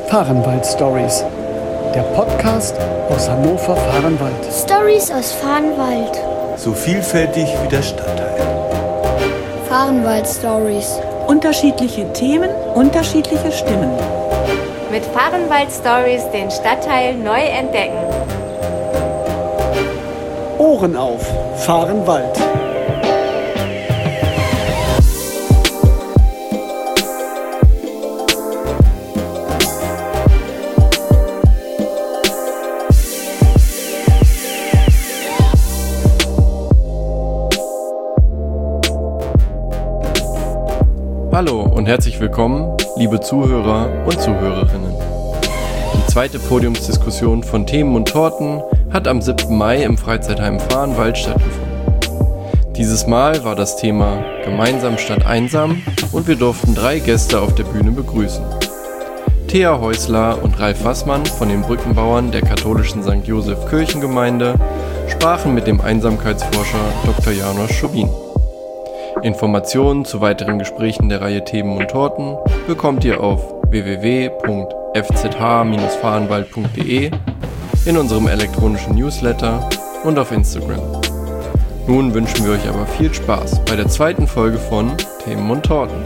Fahrenwald-Stories, der Podcast aus Hannover-Fahrenwald. Stories aus Fahrenwald. So vielfältig wie der Stadtteil. Fahrenwald-Stories. Unterschiedliche Themen, unterschiedliche Stimmen. Mit Fahrenwald-Stories den Stadtteil neu entdecken. Ohren auf, Fahrenwald. Hallo und herzlich willkommen, liebe Zuhörer und Zuhörerinnen. Die zweite Podiumsdiskussion von Themen und Torten hat am 7. Mai im Freizeitheim Fahrenwald stattgefunden. Dieses Mal war das Thema Gemeinsam statt einsam und wir durften 3 Gäste auf der Bühne begrüßen. Thea Häusler und Ralf Wassmann von den Brückenbauern der katholischen St. Joseph Kirchengemeinde sprachen mit dem Einsamkeitsforscher Dr. János Schubin. Informationen zu weiteren Gesprächen der Reihe Themen und Torten bekommt ihr auf www.fzh-fahrenwald.de, in unserem elektronischen Newsletter und auf Instagram. Nun wünschen wir euch aber viel Spaß bei der zweiten Folge von Themen und Torten.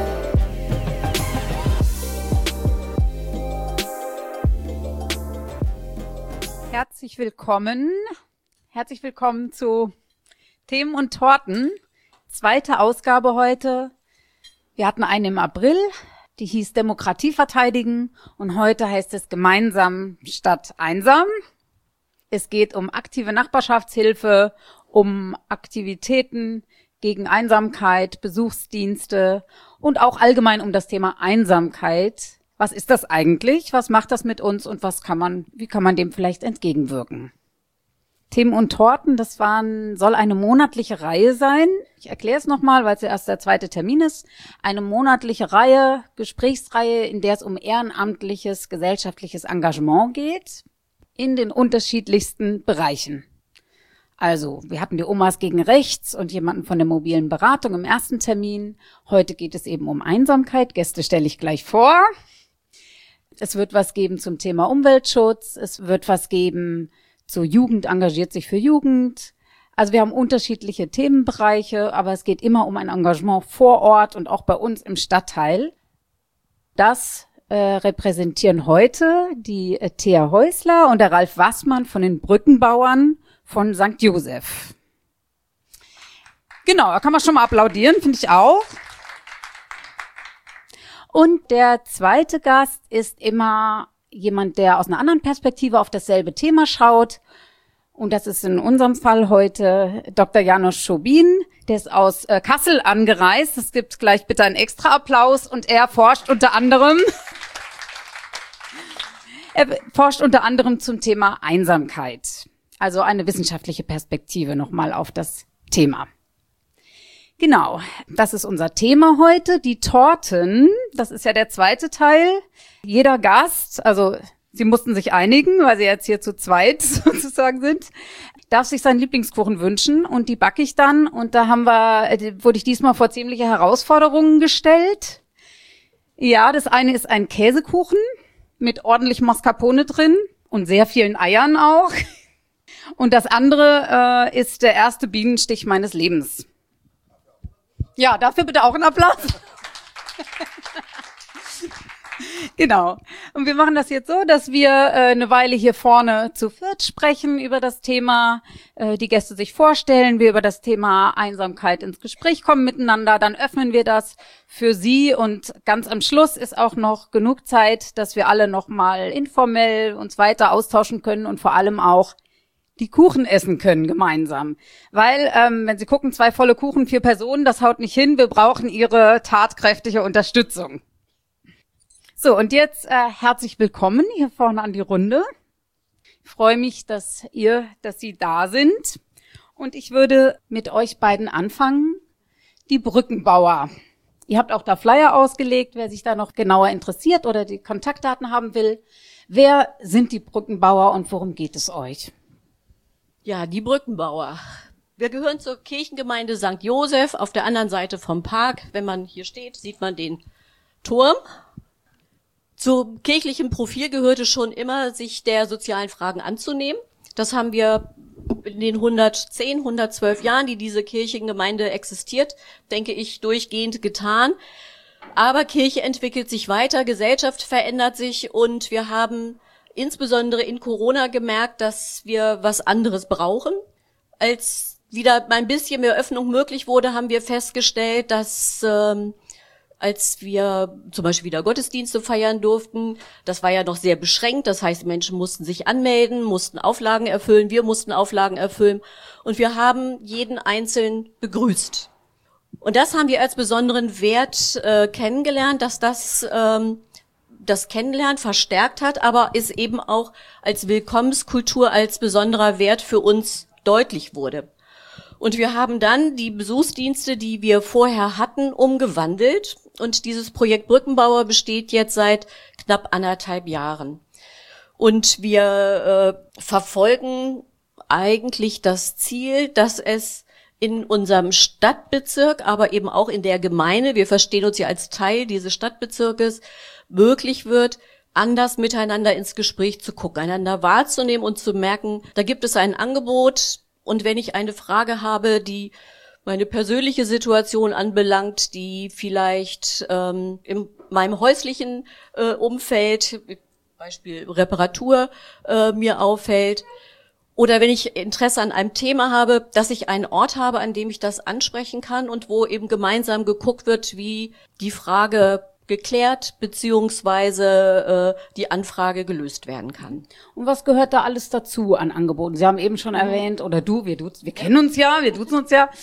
Herzlich willkommen zu Themen und Torten. Zweite Ausgabe heute. Wir hatten eine im April, die hieß Demokratie verteidigen und heute heißt es Gemeinsam statt einsam. Es geht um aktive Nachbarschaftshilfe, um Aktivitäten gegen Einsamkeit, Besuchsdienste und auch allgemein um das Thema Einsamkeit. Was ist das eigentlich? Was macht das mit uns und wie kann man dem vielleicht entgegenwirken? Themen und Torten, soll eine monatliche Reihe sein. Ich erkläre es nochmal, weil es ja erst der zweite Termin ist. Eine monatliche Reihe, Gesprächsreihe, in der es um ehrenamtliches, gesellschaftliches Engagement geht, in den unterschiedlichsten Bereichen. Also, wir hatten die Omas gegen Rechts und jemanden von der mobilen Beratung im ersten Termin. Heute geht es eben um Einsamkeit. Gäste stelle ich gleich vor. Es wird was geben zum Thema Umweltschutz. Es wird was geben zur Jugend engagiert sich für Jugend. Also wir haben unterschiedliche Themenbereiche, aber es geht immer um ein Engagement vor Ort und auch bei uns im Stadtteil. Das repräsentieren heute die Thea Häusler und der Ralf Wassmann von den Brückenbauern von St. Joseph. Genau, da kann man schon mal applaudieren, finde ich auch. Und der zweite Gast ist immer jemand, der aus einer anderen Perspektive auf dasselbe Thema schaut. Und das ist in unserem Fall heute Dr. János Schubin. Der ist aus Kassel angereist. Es gibt gleich bitte einen extra Applaus. Und er forscht unter anderem zum Thema Einsamkeit. Also eine wissenschaftliche Perspektive nochmal auf das Thema. Genau, das ist unser Thema heute. Die Torten, das ist ja der zweite Teil. Jeder Gast, also sie mussten sich einigen, weil sie jetzt hier zu zweit sozusagen sind, darf sich seinen Lieblingskuchen wünschen und die backe ich dann. Und da wurde ich diesmal vor ziemliche Herausforderungen gestellt. Ja, das eine ist ein Käsekuchen mit ordentlich Mascarpone drin und sehr vielen Eiern auch. Und das andere ist der erste Bienenstich meines Lebens. Ja, dafür bitte auch einen Applaus. Genau. Und wir machen das jetzt so, dass wir eine Weile hier vorne zu viert sprechen über das Thema, die Gäste sich vorstellen, wir über das Thema Einsamkeit ins Gespräch kommen miteinander, dann öffnen wir das für Sie und ganz am Schluss ist auch noch genug Zeit, dass wir alle nochmal informell uns weiter austauschen können und vor allem auch die Kuchen essen können gemeinsam. Weil, wenn Sie gucken, 2 volle Kuchen, 4 Personen, das haut nicht hin. Wir brauchen Ihre tatkräftige Unterstützung. So, und jetzt herzlich willkommen hier vorne an die Runde. Ich freue mich, dass Sie da sind. Und ich würde mit euch beiden anfangen. Die Brückenbauer. Ihr habt auch da Flyer ausgelegt, wer sich da noch genauer interessiert oder die Kontaktdaten haben will. Wer sind die Brückenbauer und worum geht es euch? Ja, die Brückenbauer. Wir gehören zur Kirchengemeinde St. Joseph auf der anderen Seite vom Park. Wenn man hier steht, sieht man den Turm. Zum kirchlichen Profil gehörte schon immer, sich der sozialen Fragen anzunehmen. Das haben wir in den 112 Jahren, die diese Kirchengemeinde existiert, denke ich, durchgehend getan. Aber Kirche entwickelt sich weiter, Gesellschaft verändert sich und wir haben insbesondere in Corona gemerkt, dass wir was anderes brauchen. Als wieder ein bisschen mehr Öffnung möglich wurde, haben wir festgestellt, dass als wir zum Beispiel wieder Gottesdienste feiern durften, das war ja noch sehr beschränkt, das heißt, Menschen mussten sich anmelden, mussten Auflagen erfüllen, wir mussten Auflagen erfüllen und wir haben jeden Einzelnen begrüßt. Und das haben wir als besonderen Wert kennengelernt, dass das Kennenlernen verstärkt hat, aber es eben auch als Willkommenskultur, als besonderer Wert für uns deutlich wurde. Und wir haben dann die Besuchsdienste, die wir vorher hatten, umgewandelt. Und dieses Projekt Brückenbauer besteht jetzt seit knapp 1,5 Jahren. Und wir verfolgen eigentlich das Ziel, dass es in unserem Stadtbezirk, aber eben auch in der Gemeinde, wir verstehen uns ja als Teil dieses Stadtbezirkes, möglich wird, anders miteinander ins Gespräch zu gucken, einander wahrzunehmen und zu merken, da gibt es ein Angebot. Und wenn ich eine Frage habe, die meine persönliche Situation anbelangt, die vielleicht in meinem häuslichen Umfeld, Beispiel Reparatur, mir auffällt, oder wenn ich Interesse an einem Thema habe, dass ich einen Ort habe, an dem ich das ansprechen kann und wo eben gemeinsam geguckt wird, wie die Frage geklärt beziehungsweise die Anfrage gelöst werden kann. Und was gehört da alles dazu an Angeboten? Sie haben eben schon erwähnt, oder wir kennen uns ja, wir duzen uns ja,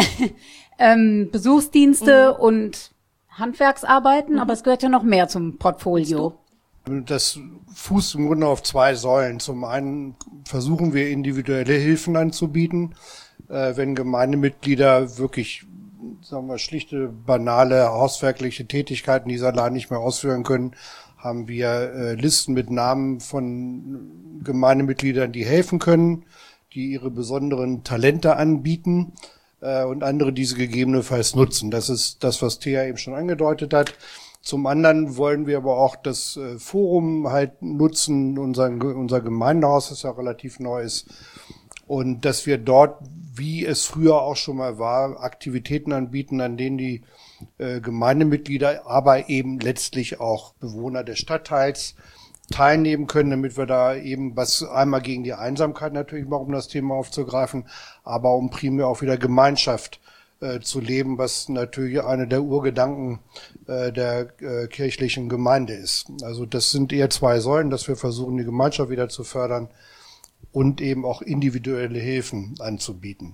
Besuchsdienste und Handwerksarbeiten, aber es gehört ja noch mehr zum Portfolio. Das fußt im Grunde auf 2 Säulen. Zum einen versuchen wir individuelle Hilfen anzubieten, wenn Gemeindemitglieder wirklich, sagen wir, schlichte, banale, hauswerkliche Tätigkeiten dieser allein nicht mehr ausführen können, haben wir Listen mit Namen von Gemeindemitgliedern, die helfen können, die ihre besonderen Talente anbieten und andere diese gegebenenfalls nutzen. Das ist das, was Thea eben schon angedeutet hat. Zum anderen wollen wir aber auch das Forum halt nutzen, unser Gemeindehaus, das ja relativ neu ist, und dass wir dort, wie es früher auch schon mal war, Aktivitäten anbieten, an denen die Gemeindemitglieder, aber eben letztlich auch Bewohner des Stadtteils teilnehmen können, damit wir da eben was einmal gegen die Einsamkeit natürlich mal, um das Thema aufzugreifen, aber um primär auch wieder Gemeinschaft zu leben, was natürlich einer der Urgedanken der kirchlichen Gemeinde ist. Also das sind eher 2 Säulen, dass wir versuchen, die Gemeinschaft wieder zu fördern und eben auch individuelle Hilfen anzubieten.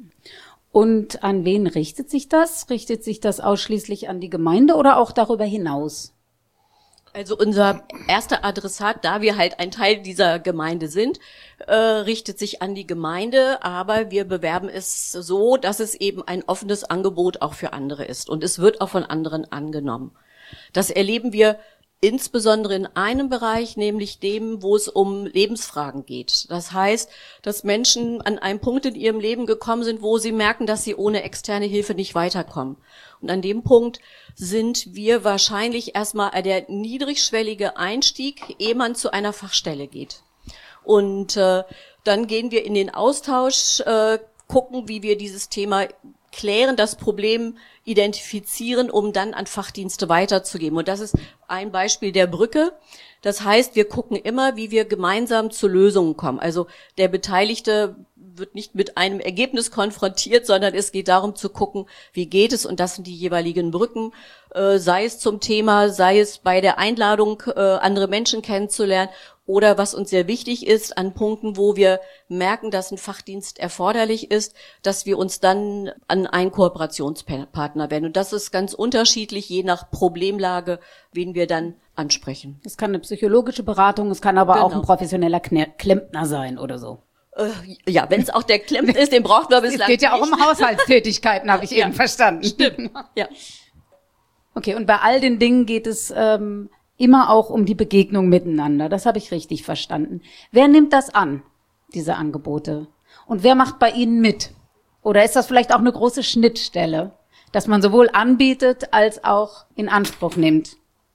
Und an wen richtet sich das? Richtet sich das ausschließlich an die Gemeinde oder auch darüber hinaus? Also unser erster Adressat, da wir halt ein Teil dieser Gemeinde sind, richtet sich an die Gemeinde, aber wir bewerben es so, dass es eben ein offenes Angebot auch für andere ist und es wird auch von anderen angenommen. Das erleben wir insbesondere in einem Bereich, nämlich dem, wo es um Lebensfragen geht. Das heißt, dass Menschen an einem Punkt in ihrem Leben gekommen sind, wo sie merken, dass sie ohne externe Hilfe nicht weiterkommen. Und an dem Punkt sind wir wahrscheinlich erstmal der niedrigschwellige Einstieg, ehe man zu einer Fachstelle geht. Und dann gehen wir in den Austausch, gucken, wie wir dieses Thema klären, das Problem identifizieren, um dann an Fachdienste weiterzugeben. Und das ist ein Beispiel der Brücke. Das heißt, wir gucken immer, wie wir gemeinsam zu Lösungen kommen. Also der Beteiligte wird nicht mit einem Ergebnis konfrontiert, sondern es geht darum zu gucken, wie geht es, und das sind die jeweiligen Brücken, sei es zum Thema, sei es bei der Einladung, andere Menschen kennenzulernen, oder was uns sehr wichtig ist, an Punkten, wo wir merken, dass ein Fachdienst erforderlich ist, dass wir uns dann an einen Kooperationspartner wenden. Und das ist ganz unterschiedlich, je nach Problemlage, wen wir dann ansprechen. Es kann eine psychologische Beratung, es kann aber auch ein professioneller Klempner sein oder so. Ja, wenn es auch der Klempner ist, den braucht man bislang. Es geht ja auch um Haushaltstätigkeiten, habe ich eben verstanden. Stimmt, ja. Okay, und bei all den Dingen geht es immer auch um die Begegnung miteinander. Das habe ich richtig verstanden. Wer nimmt das an, diese Angebote? Und wer macht bei Ihnen mit? Oder ist das vielleicht auch eine große Schnittstelle, dass man sowohl anbietet als auch in Anspruch nimmt?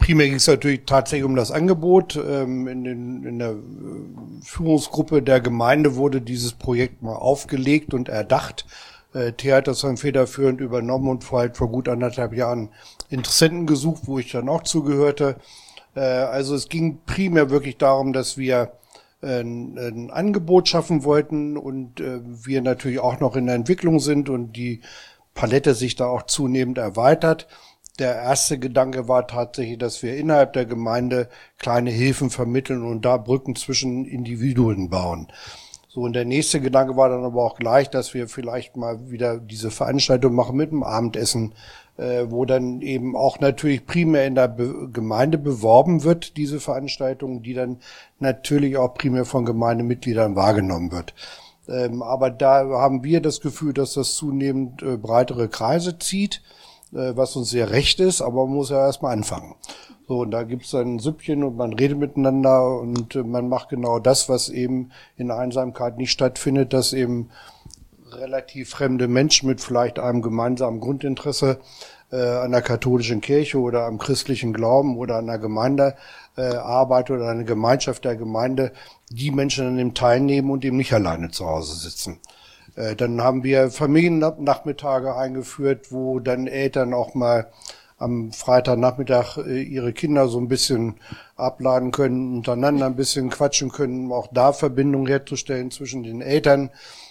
Primär ging es natürlich tatsächlich um das Angebot. In der Führungsgruppe der Gemeinde wurde dieses Projekt mal aufgelegt und erdacht. Thea hat das dann federführend übernommen und vor gut 1,5 Jahren Interessenten gesucht, wo ich dann auch zugehörte. Also es ging primär wirklich darum, dass wir ein Angebot schaffen wollten und wir natürlich auch noch in der Entwicklung sind und die Palette sich da auch zunehmend erweitert. Der erste Gedanke war tatsächlich, dass wir innerhalb der Gemeinde kleine Hilfen vermitteln und da Brücken zwischen Individuen bauen. So, und der nächste Gedanke war dann aber auch gleich, dass wir vielleicht mal wieder diese Veranstaltung machen mit dem Abendessen, wo dann eben auch natürlich primär in der Gemeinde beworben wird, diese Veranstaltung, die dann natürlich auch primär von Gemeindemitgliedern wahrgenommen wird. Aber da haben wir das Gefühl, dass das zunehmend breitere Kreise zieht, was uns sehr recht ist, aber man muss ja erstmal anfangen. So, und da gibt's dann ein Süppchen und man redet miteinander und man macht genau das, was eben in Einsamkeit nicht stattfindet, dass eben relativ fremde Menschen mit vielleicht einem gemeinsamen Grundinteresse an der katholischen Kirche oder am christlichen Glauben oder an der Gemeindearbeit oder einer Gemeinschaft der Gemeinde, die Menschen an dem teilnehmen und eben nicht alleine zu Hause sitzen. Dann haben wir Familiennachmittage eingeführt, wo dann Eltern auch mal am Freitagnachmittag ihre Kinder so ein bisschen abladen können, untereinander ein bisschen quatschen können, auch da Verbindungen herzustellen zwischen den Eltern.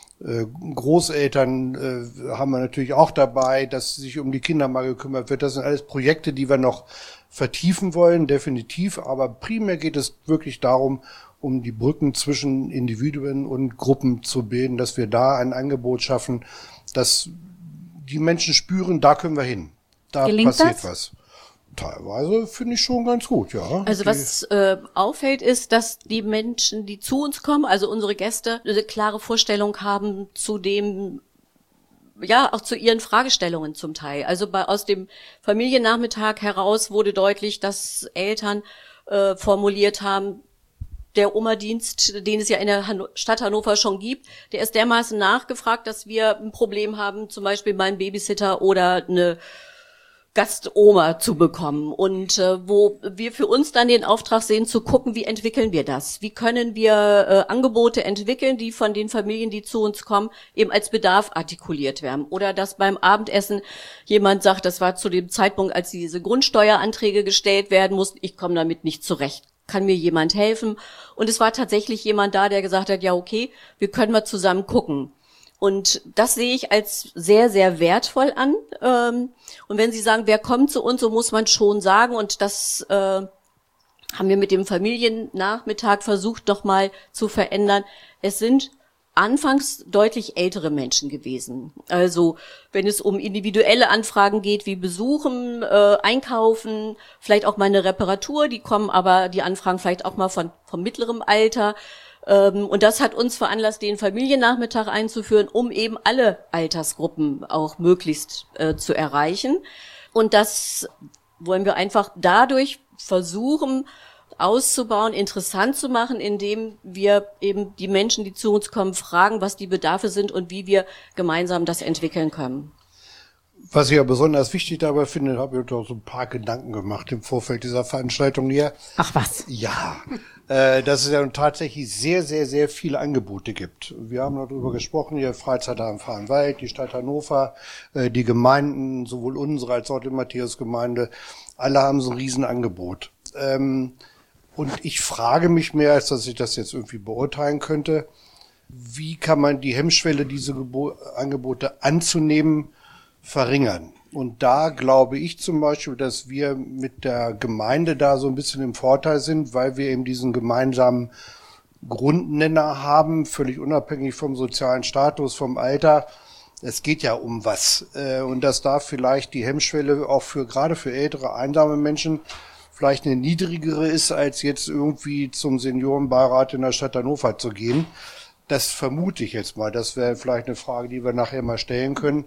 Großeltern haben wir natürlich auch dabei, dass sich um die Kinder mal gekümmert wird. Das sind alles Projekte, die wir noch vertiefen wollen, definitiv. Aber primär geht es wirklich darum, um die Brücken zwischen Individuen und Gruppen zu bilden, dass wir da ein Angebot schaffen, dass die Menschen spüren, da können wir hin. Da Gelingt passiert das? was. Teilweise finde ich schon ganz gut, ja. Also was auffällt, ist, dass die Menschen, die zu uns kommen, also unsere Gäste, eine klare Vorstellung haben zu dem, ja, auch zu ihren Fragestellungen zum Teil. Also aus dem Familiennachmittag heraus wurde deutlich, dass Eltern formuliert haben, der Oma-Dienst, den es ja in der Stadt Hannover schon gibt, der ist dermaßen nachgefragt, dass wir ein Problem haben, zum Beispiel mal einen Babysitter oder eine Gastoma zu bekommen. Und wo wir für uns dann den Auftrag sehen, zu gucken, wie entwickeln wir das? Wie können wir Angebote entwickeln, die von den Familien, die zu uns kommen, eben als Bedarf artikuliert werden? Oder dass beim Abendessen jemand sagt, das war zu dem Zeitpunkt, als diese Grundsteueranträge gestellt werden mussten, ich komme damit nicht zurecht. Kann mir jemand helfen? Und es war tatsächlich jemand da, der gesagt hat, ja okay, wir können mal zusammen gucken. Und das sehe ich als sehr, sehr wertvoll an. Und wenn Sie sagen, wer kommt zu uns, so muss man schon sagen. Und das haben wir mit dem Familiennachmittag versucht, noch mal zu verändern. Es sind anfangs deutlich ältere Menschen gewesen. Also wenn es um individuelle Anfragen geht, wie Besuchen, Einkaufen, vielleicht auch mal eine Reparatur, die Anfragen vielleicht auch mal vom mittleren Alter. Und das hat uns veranlasst, den Familiennachmittag einzuführen, um eben alle Altersgruppen auch möglichst zu erreichen. Und das wollen wir einfach dadurch versuchen auszubauen, interessant zu machen, indem wir eben die Menschen, die zu uns kommen, fragen, was die Bedarfe sind und wie wir gemeinsam das entwickeln können. Was ich ja besonders wichtig dabei finde, habe ich doch so ein paar Gedanken gemacht im Vorfeld dieser Veranstaltung hier. Ach was? Ja, dass es ja tatsächlich sehr, sehr, sehr viele Angebote gibt. Wir haben darüber gesprochen, hier Freizeitheim Fahrenwald, die Stadt Hannover, die Gemeinden, sowohl unsere als auch die Matthäusgemeinde, alle haben so ein Riesenangebot. Und ich frage mich mehr, als dass ich das jetzt irgendwie beurteilen könnte, wie kann man die Hemmschwelle, diese Angebote anzunehmen, verringern? Und da glaube ich zum Beispiel, dass wir mit der Gemeinde da so ein bisschen im Vorteil sind, weil wir eben diesen gemeinsamen Grundnenner haben, völlig unabhängig vom sozialen Status, vom Alter. Es geht ja um was. Und dass da vielleicht die Hemmschwelle auch gerade für ältere, einsame Menschen vielleicht eine niedrigere ist, als jetzt irgendwie zum Seniorenbeirat in der Stadt Hannover zu gehen. Das vermute ich jetzt mal. Das wäre vielleicht eine Frage, die wir nachher mal stellen können.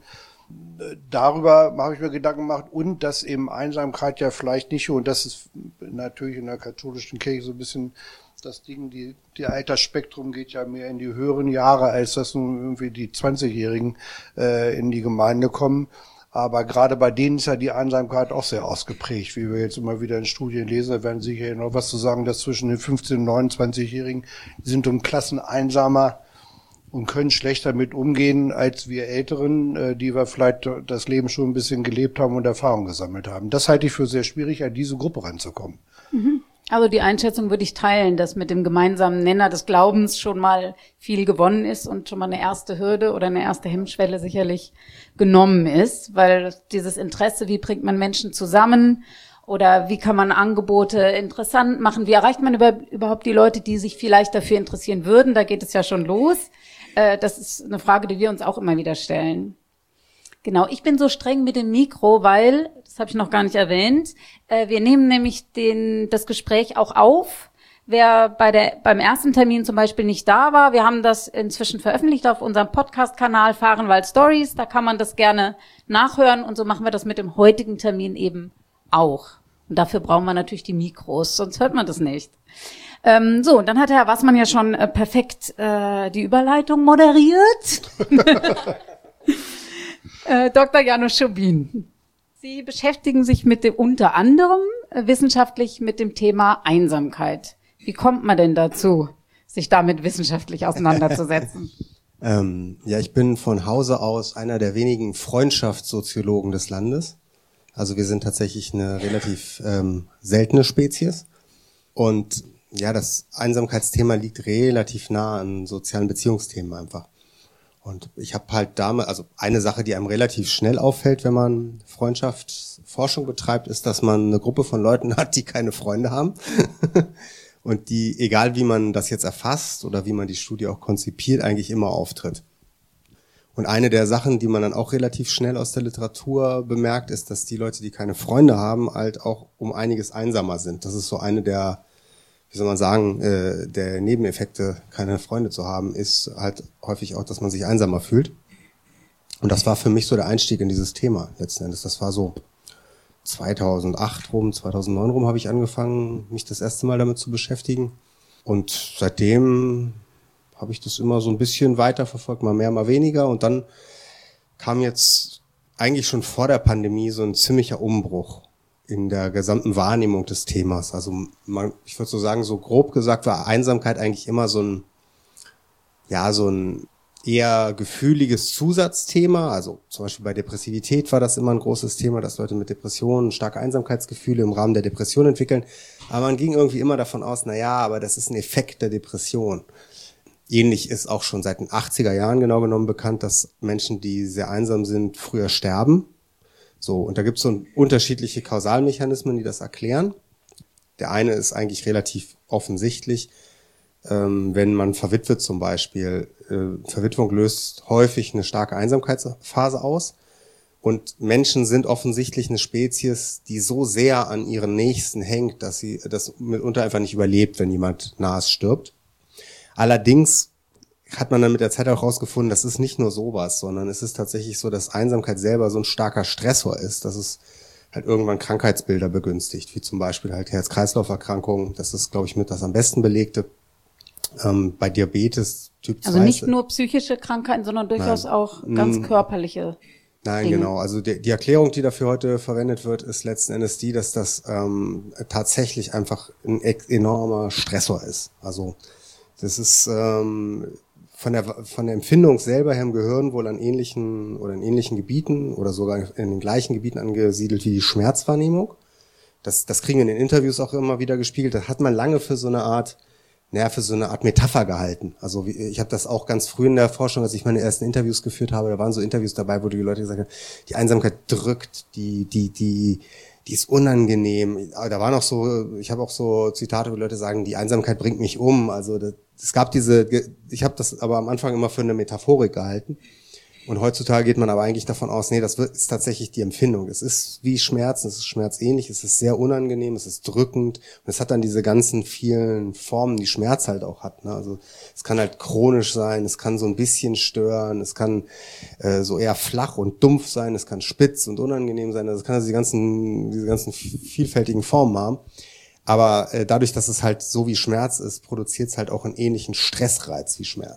Darüber habe ich mir Gedanken gemacht und dass eben Einsamkeit ja vielleicht nicht, und das ist natürlich in der katholischen Kirche so ein bisschen das Ding, die Altersspektrum geht ja mehr in die höheren Jahre, als dass nun irgendwie die 20-Jährigen in die Gemeinde kommen. Aber gerade bei denen ist ja die Einsamkeit auch sehr ausgeprägt, wie wir jetzt immer wieder in Studien lesen. Da werden sicher noch was zu sagen, dass zwischen den 15- und 29-Jährigen sind um Klassen einsamer und können schlechter mit umgehen als wir Älteren, die wir vielleicht das Leben schon ein bisschen gelebt haben und Erfahrung gesammelt haben. Das halte ich für sehr schwierig, an diese Gruppe ranzukommen. Also die Einschätzung würde ich teilen, dass mit dem gemeinsamen Nenner des Glaubens schon mal viel gewonnen ist und schon mal eine erste Hürde oder eine erste Hemmschwelle sicherlich genommen ist, weil dieses Interesse, wie bringt man Menschen zusammen oder wie kann man Angebote interessant machen, wie erreicht man überhaupt die Leute, die sich vielleicht dafür interessieren würden, da geht es ja schon los. Das ist eine Frage, die wir uns auch immer wieder stellen. Genau, ich bin so streng mit dem Mikro, weil, das habe ich noch gar nicht erwähnt, wir nehmen nämlich das Gespräch auch auf. Wer beim ersten Termin zum Beispiel nicht da war, wir haben das inzwischen veröffentlicht auf unserem Podcast-Kanal Fahrenwald Stories, da kann man das gerne nachhören und so machen wir das mit dem heutigen Termin eben auch. Und dafür brauchen wir natürlich die Mikros, sonst hört man das nicht. So, und dann hat Herr Wassmann ja schon perfekt die Überleitung moderiert. Dr. Janusz Schubin, Sie beschäftigen sich unter anderem wissenschaftlich mit dem Thema Einsamkeit. Wie kommt man denn dazu, sich damit wissenschaftlich auseinanderzusetzen? Ja, ich bin von Hause aus einer der wenigen Freundschaftssoziologen des Landes. Also wir sind tatsächlich eine relativ seltene Spezies. Und ja, das Einsamkeitsthema liegt relativ nah an sozialen Beziehungsthemen einfach. Und ich habe halt damals, also eine Sache, die einem relativ schnell auffällt, wenn man Freundschaftsforschung betreibt, ist, dass man eine Gruppe von Leuten hat, die keine Freunde haben. Und die, egal wie man das jetzt erfasst oder wie man die Studie auch konzipiert, eigentlich immer auftritt. Und eine der Sachen, die man dann auch relativ schnell aus der Literatur bemerkt, ist, dass die Leute, die keine Freunde haben, halt auch um einiges einsamer sind. Das ist so eine der, wie soll man sagen, der Nebeneffekte, keine Freunde zu haben, ist halt häufig auch, dass man sich einsamer fühlt. Und das war für mich so der Einstieg in dieses Thema letzten Endes. Das war so 2008 rum, 2009 rum habe ich angefangen, mich das erste Mal damit zu beschäftigen. Und seitdem habe ich das immer so ein bisschen weiterverfolgt, mal mehr, mal weniger. Und dann kam jetzt eigentlich schon vor der Pandemie so ein ziemlicher Umbruch in der gesamten Wahrnehmung des Themas. Also ich würde so sagen, so grob gesagt war Einsamkeit eigentlich immer so ein eher gefühliges Zusatzthema. Also zum Beispiel bei Depressivität war das immer ein großes Thema, dass Leute mit Depressionen starke Einsamkeitsgefühle im Rahmen der Depression entwickeln. Aber man ging irgendwie immer davon aus, aber das ist ein Effekt der Depression. Ähnlich ist auch schon seit den 80er Jahren genau genommen bekannt, dass Menschen, die sehr einsam sind, früher sterben. So, und da gibt es so unterschiedliche Kausalmechanismen, die das erklären. Der eine ist eigentlich relativ offensichtlich, wenn man verwitwet zum Beispiel. Verwitwung löst häufig eine starke Einsamkeitsphase aus. Und Menschen sind offensichtlich eine Spezies, die so sehr an ihren Nächsten hängt, dass sie das mitunter einfach nicht überlebt, wenn jemand nahes stirbt. Allerdings hat man dann mit der Zeit auch herausgefunden, das ist nicht nur sowas, sondern es ist tatsächlich so, dass Einsamkeit selber so ein starker Stressor ist, dass es halt irgendwann Krankheitsbilder begünstigt, wie zum Beispiel halt Herz-Kreislauf-Erkrankungen. Das ist, glaube ich, mit das am besten belegte. Bei Diabetes Typ 2. Also nicht nur psychische Krankheiten, sondern durchaus auch ganz körperliche Nein, Dinge. Genau. Also die Erklärung, die dafür heute verwendet wird, ist letzten Endes die, dass das tatsächlich einfach ein enormer Stressor ist. Also das ist von der Empfindung selber her im Gehirn wohl in ähnlichen Gebieten oder sogar in den gleichen Gebieten angesiedelt wie die Schmerzwahrnehmung. Das kriegen wir in den Interviews auch immer wieder gespiegelt. Das hat man lange für so eine Art Metapher gehalten. Also ich habe das auch ganz früh in der Forschung, als ich meine ersten Interviews geführt habe, da waren so Interviews dabei, wo die Leute gesagt haben, die Einsamkeit drückt, die ist unangenehm. Aber da waren auch so, ich habe auch so Zitate, wo Leute sagen, die Einsamkeit bringt mich um. Also es gab ich habe das aber am Anfang immer für eine Metaphorik gehalten. Und heutzutage geht man aber eigentlich davon aus, das ist tatsächlich die Empfindung. Es ist wie Schmerzen, es ist schmerzähnlich, es ist sehr unangenehm, es ist drückend. Und es hat dann diese ganzen vielen Formen, die Schmerz halt auch hat. Ne? Also es kann halt chronisch sein, es kann so ein bisschen stören, es kann so eher flach und dumpf sein, es kann spitz und unangenehm sein. Also es kann diese ganzen vielfältigen Formen haben. Aber dadurch, dass es halt so wie Schmerz ist, produziert es halt auch einen ähnlichen Stressreiz wie Schmerz.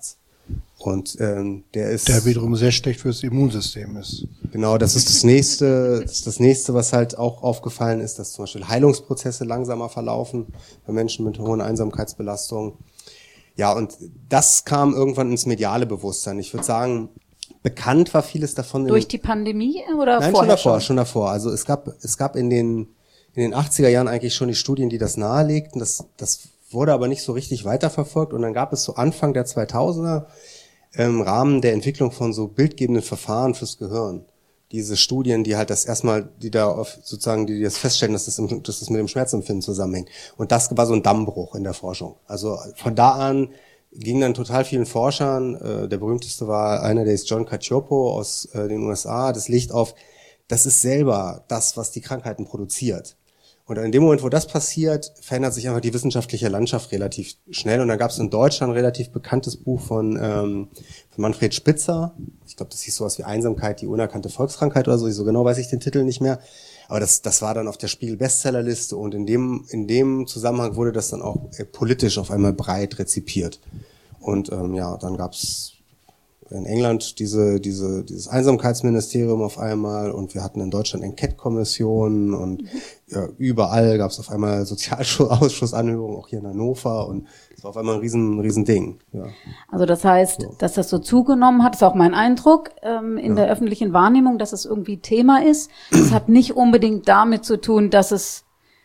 Und der wiederum sehr schlecht fürs Immunsystem ist. Genau, das ist das nächste, was halt auch aufgefallen ist, dass zum Beispiel Heilungsprozesse langsamer verlaufen bei Menschen mit hohen Einsamkeitsbelastungen. Ja, und das kam irgendwann ins mediale Bewusstsein. Ich würde sagen, bekannt war vieles davon. Durch die Pandemie oder nein, vorher schon davor. Also es gab in den 80er Jahren eigentlich schon die Studien, die das nahelegten. Das wurde aber nicht so richtig weiterverfolgt. Und dann gab es so Anfang der 2000er im Rahmen der Entwicklung von so bildgebenden Verfahren fürs Gehirn. Diese Studien, die halt das erstmal, die das feststellen, dass das mit dem Schmerzempfinden zusammenhängt. Und das war so ein Dammbruch in der Forschung. Also von da an ging dann total vielen Forschern, der berühmteste war einer, der ist John Cacioppo aus den USA, das Licht auf, das ist selber das, was die Krankheiten produziert. Und in dem Moment, wo das passiert, verändert sich einfach die wissenschaftliche Landschaft relativ schnell. Und dann gab es in Deutschland ein relativ bekanntes Buch von Manfred Spitzer. Ich glaube, das hieß sowas wie Einsamkeit, die unerkannte Volkskrankheit oder so. So genau weiß ich den Titel nicht mehr. Aber das war dann auf der Spiegel-Bestsellerliste. Und in dem Zusammenhang wurde das dann auch politisch auf einmal breit rezipiert. Und dann gab es in England dieses Einsamkeitsministerium auf einmal und wir hatten in Deutschland Enquete-Kommissionen und ja, überall gab es auf einmal Sozialausschussanhörungen, auch hier in Hannover und das war auf einmal ein riesen Ding. Ja. Also das heißt, dass das so zugenommen hat, ist auch mein Eindruck in der öffentlichen Wahrnehmung, dass es irgendwie Thema ist. Es hat nicht unbedingt damit zu tun, dass es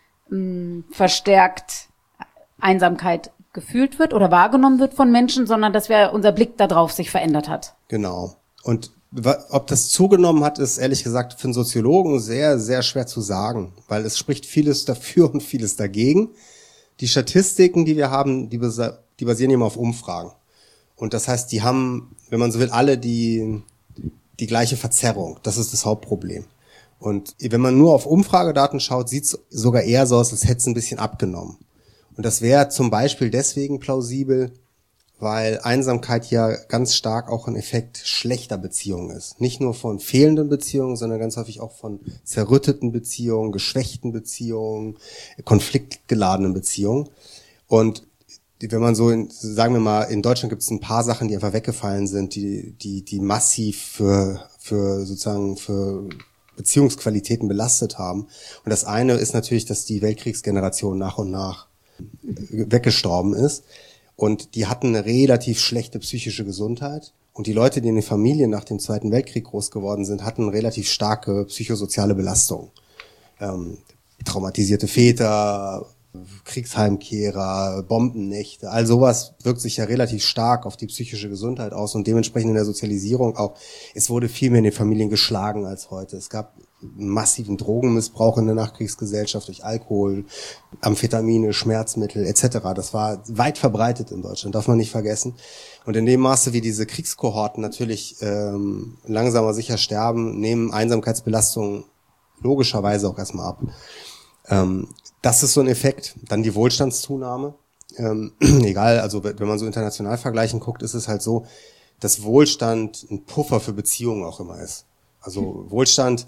verstärkt Einsamkeit gefühlt wird oder wahrgenommen wird von Menschen, sondern dass unser Blick darauf sich verändert hat. Genau. Und ob das zugenommen hat, ist ehrlich gesagt für einen Soziologen sehr, sehr schwer zu sagen, weil es spricht vieles dafür und vieles dagegen. Die Statistiken, die wir haben, die basieren immer auf Umfragen. Und das heißt, die haben, wenn man so will, alle die gleiche Verzerrung. Das ist das Hauptproblem. Und wenn man nur auf Umfragedaten schaut, sieht es sogar eher so aus, als hätte es ein bisschen abgenommen. Und das wäre zum Beispiel deswegen plausibel, weil Einsamkeit ja ganz stark auch ein Effekt schlechter Beziehungen ist. Nicht nur von fehlenden Beziehungen, sondern ganz häufig auch von zerrütteten Beziehungen, geschwächten Beziehungen, konfliktgeladenen Beziehungen. Und wenn man so, sagen wir mal, in Deutschland gibt es ein paar Sachen, die einfach weggefallen sind, die massiv für Beziehungsqualitäten belastet haben. Und das eine ist natürlich, dass die Weltkriegsgeneration nach und nach weggestorben ist und die hatten eine relativ schlechte psychische Gesundheit und die Leute, die in den Familien nach dem Zweiten Weltkrieg groß geworden sind, hatten relativ starke psychosoziale Belastung. Traumatisierte Väter, Kriegsheimkehrer, Bombennächte, all sowas wirkt sich ja relativ stark auf die psychische Gesundheit aus und dementsprechend in der Sozialisierung auch. Es wurde viel mehr in den Familien geschlagen als heute. Es gab massiven Drogenmissbrauch in der Nachkriegsgesellschaft durch Alkohol, Amphetamine, Schmerzmittel etc. Das war weit verbreitet in Deutschland, darf man nicht vergessen. Und in dem Maße, wie diese Kriegskohorten natürlich langsam aber sicher sterben, nehmen Einsamkeitsbelastungen logischerweise auch erstmal ab. Das ist so ein Effekt. Dann die Wohlstandszunahme. Egal, also wenn man so international vergleichen guckt, ist es halt so, dass Wohlstand ein Puffer für Beziehungen auch immer ist. Also Wohlstand,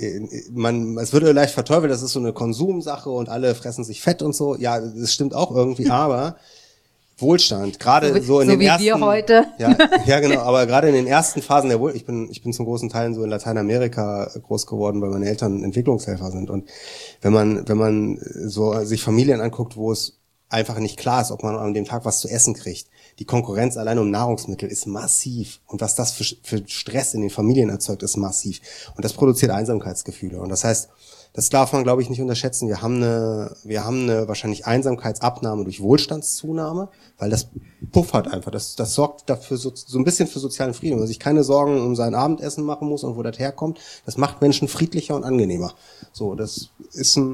es würde leicht verteufelt, das ist so eine Konsumsache und alle fressen sich fett und so. Ja, das stimmt auch irgendwie, aber Wohlstand, gerade so in den ersten, wie wir heute. Ja, genau, aber gerade in den ersten Phasen der ich bin zum großen Teil so in Lateinamerika groß geworden, weil meine Eltern Entwicklungshelfer sind und wenn man so sich Familien anguckt, wo es einfach nicht klar ist, ob man an dem Tag was zu essen kriegt. Die Konkurrenz allein um Nahrungsmittel ist massiv und was das für Stress in den Familien erzeugt, ist massiv und das produziert Einsamkeitsgefühle und das heißt, das darf man, glaube ich, nicht unterschätzen. Wir haben eine wahrscheinlich Einsamkeitsabnahme durch Wohlstandszunahme, weil das puffert einfach. Das sorgt dafür so ein bisschen für sozialen Frieden. Wenn man sich keine Sorgen um sein Abendessen machen muss und wo das herkommt, das macht Menschen friedlicher und angenehmer. So, das ist so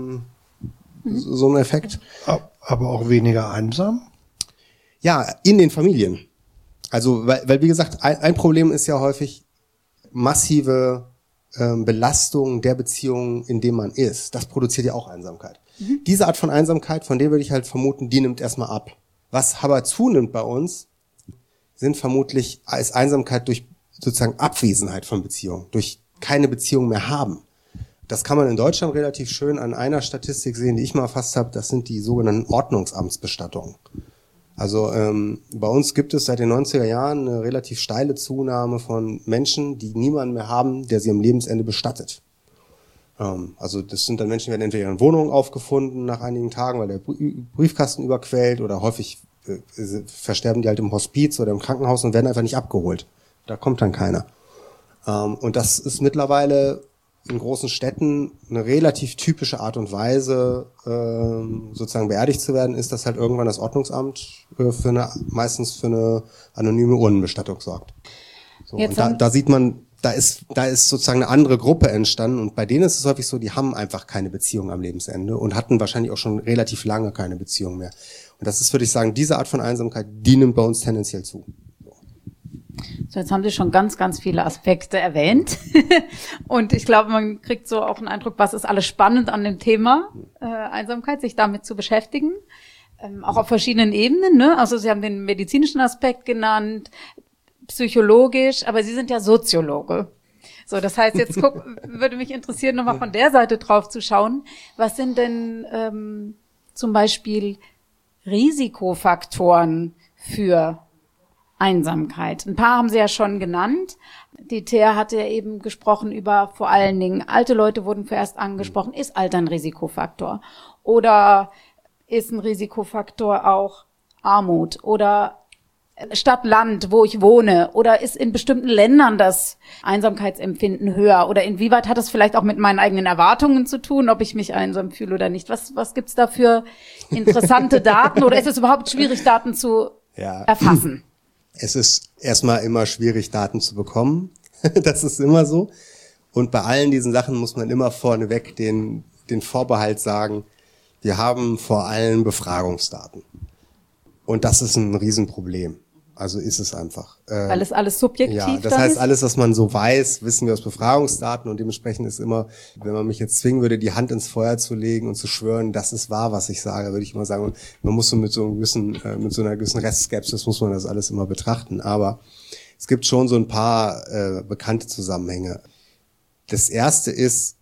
ein Effekt. Aber auch weniger einsam? Ja, in den Familien. Also, weil wie gesagt, ein Problem ist ja häufig massive Belastung der Beziehung, in dem man ist. Das produziert ja auch Einsamkeit. Diese Art von Einsamkeit, von der würde ich halt vermuten, die nimmt erstmal ab. Was aber zunimmt bei uns, ist Einsamkeit durch sozusagen Abwesenheit von Beziehungen, durch keine Beziehung mehr haben. Das kann man in Deutschland relativ schön an einer Statistik sehen, die ich mal erfasst habe. Das sind die sogenannten Ordnungsamtsbestattungen. Also bei uns gibt es seit den 90er Jahren eine relativ steile Zunahme von Menschen, die niemanden mehr haben, der sie am Lebensende bestattet. Also das sind dann Menschen, die werden entweder in Wohnungen aufgefunden nach einigen Tagen, weil der Briefkasten überquellt, oder häufig versterben die halt im Hospiz oder im Krankenhaus und werden einfach nicht abgeholt. Da kommt dann keiner. Und das ist mittlerweile in großen Städten eine relativ typische Art und Weise, sozusagen beerdigt zu werden, ist, dass halt irgendwann das Ordnungsamt meistens für eine anonyme Urnenbestattung sorgt. So, und da sieht man, da ist sozusagen eine andere Gruppe entstanden, und bei denen ist es häufig so, die haben einfach keine Beziehung am Lebensende und hatten wahrscheinlich auch schon relativ lange keine Beziehung mehr. Und das ist, würde ich sagen, diese Art von Einsamkeit, die nimmt bei uns tendenziell zu. So, jetzt haben Sie schon ganz, ganz viele Aspekte erwähnt. Und ich glaube, man kriegt so auch einen Eindruck, was ist alles spannend an dem Thema Einsamkeit, sich damit zu beschäftigen. Auch auf verschiedenen Ebenen, ne? Also Sie haben den medizinischen Aspekt genannt, psychologisch, aber Sie sind ja Soziologe. So, das heißt, jetzt würde mich interessieren, nochmal von der Seite drauf zu schauen. Was sind denn zum Beispiel Risikofaktoren für Einsamkeit? Ein paar haben Sie ja schon genannt. Die Thea hatte ja eben gesprochen über vor allen Dingen alte Leute wurden zuerst angesprochen. Ist Alter ein Risikofaktor? Oder ist ein Risikofaktor auch Armut? Oder Stadt, Land, wo ich wohne? Oder ist in bestimmten Ländern das Einsamkeitsempfinden höher? Oder inwieweit hat das vielleicht auch mit meinen eigenen Erwartungen zu tun, ob ich mich einsam fühle oder nicht? Was gibt's da für interessante Daten? Oder ist es überhaupt schwierig, Daten zu erfassen? Es ist erstmal immer schwierig, Daten zu bekommen. Das ist immer so. Und bei allen diesen Sachen muss man immer vorneweg den Vorbehalt sagen, wir haben vor allem Befragungsdaten. Und das ist ein Riesenproblem. Also ist es einfach. Weil es alles subjektiv ist? Ja, das heißt, alles, was man so weiß, wissen wir aus Befragungsdaten, und dementsprechend ist immer, wenn man mich jetzt zwingen würde, die Hand ins Feuer zu legen und zu schwören, das ist wahr, was ich sage, würde ich immer sagen, man muss so mit so einer gewissen Restskepsis muss man das alles immer betrachten. Aber es gibt schon so ein paar bekannte Zusammenhänge. Das erste ist,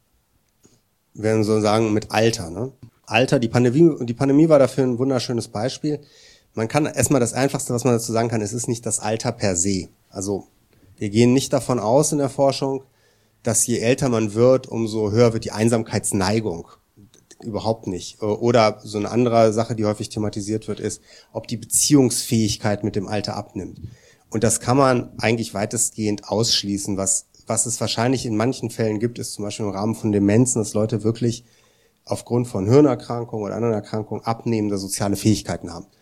wenn wir so sagen, mit Alter, ne? Alter, die Pandemie war dafür ein wunderschönes Beispiel. Man kann erstmal, das Einfachste, was man dazu sagen kann, es ist nicht das Alter per se. Also wir gehen nicht davon aus in der Forschung, dass je älter man wird, umso höher wird die Einsamkeitsneigung. Überhaupt nicht. Oder so eine andere Sache, die häufig thematisiert wird, ist, ob die Beziehungsfähigkeit mit dem Alter abnimmt. Und das kann man eigentlich weitestgehend ausschließen. Was es wahrscheinlich in manchen Fällen gibt, ist zum Beispiel im Rahmen von Demenzen, dass Leute wirklich aufgrund von Hirnerkrankungen oder anderen Erkrankungen abnehmende soziale Fähigkeiten haben.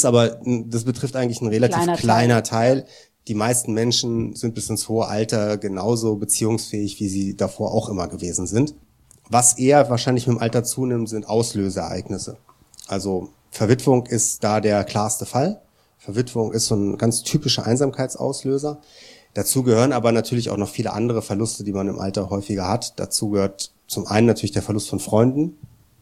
Das betrifft eigentlich einen relativ kleiner Teil. Die meisten Menschen sind bis ins hohe Alter genauso beziehungsfähig, wie sie davor auch immer gewesen sind. Was eher wahrscheinlich mit dem Alter zunimmt, sind Auslöseereignisse. Also Verwitwung ist da der klarste Fall. Verwitwung ist so ein ganz typischer Einsamkeitsauslöser. Dazu gehören aber natürlich auch noch viele andere Verluste, die man im Alter häufiger hat. Dazu gehört zum einen natürlich der Verlust von Freunden.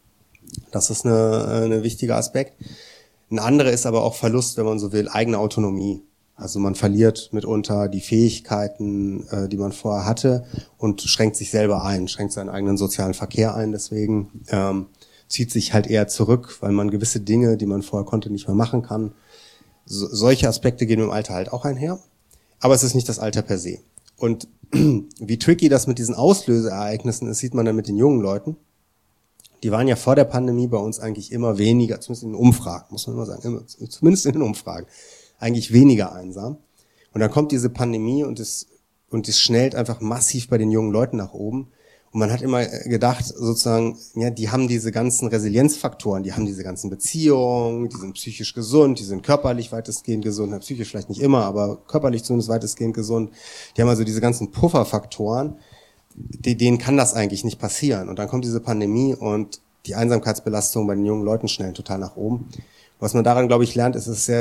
Das ist ein wichtiger Aspekt. Ein anderer ist aber auch Verlust, wenn man so will, eigene Autonomie. Also man verliert mitunter die Fähigkeiten, die man vorher hatte, und schränkt sich selber ein, schränkt seinen eigenen sozialen Verkehr ein. Deswegen zieht sich halt eher zurück, weil man gewisse Dinge, die man vorher konnte, nicht mehr machen kann. Solche Aspekte gehen im Alter halt auch einher. Aber es ist nicht das Alter per se. Und wie tricky das mit diesen Auslöseereignissen ist, sieht man dann mit den jungen Leuten. Die waren ja vor der Pandemie bei uns eigentlich immer weniger, zumindest in den Umfragen, muss man immer sagen, zumindest in den Umfragen, eigentlich weniger einsam. Und dann kommt diese Pandemie und es schnellt einfach massiv bei den jungen Leuten nach oben. Und man hat immer gedacht, sozusagen, ja, die haben diese ganzen Resilienzfaktoren, die haben diese ganzen Beziehungen, die sind psychisch gesund, die sind körperlich weitestgehend gesund, psychisch vielleicht nicht immer, aber körperlich zumindest weitestgehend gesund. Die haben also diese ganzen Pufferfaktoren, denen kann das eigentlich nicht passieren. Und dann kommt diese Pandemie und die Einsamkeitsbelastung bei den jungen Leuten schnell total nach oben. Was man daran, glaube ich, lernt, ist es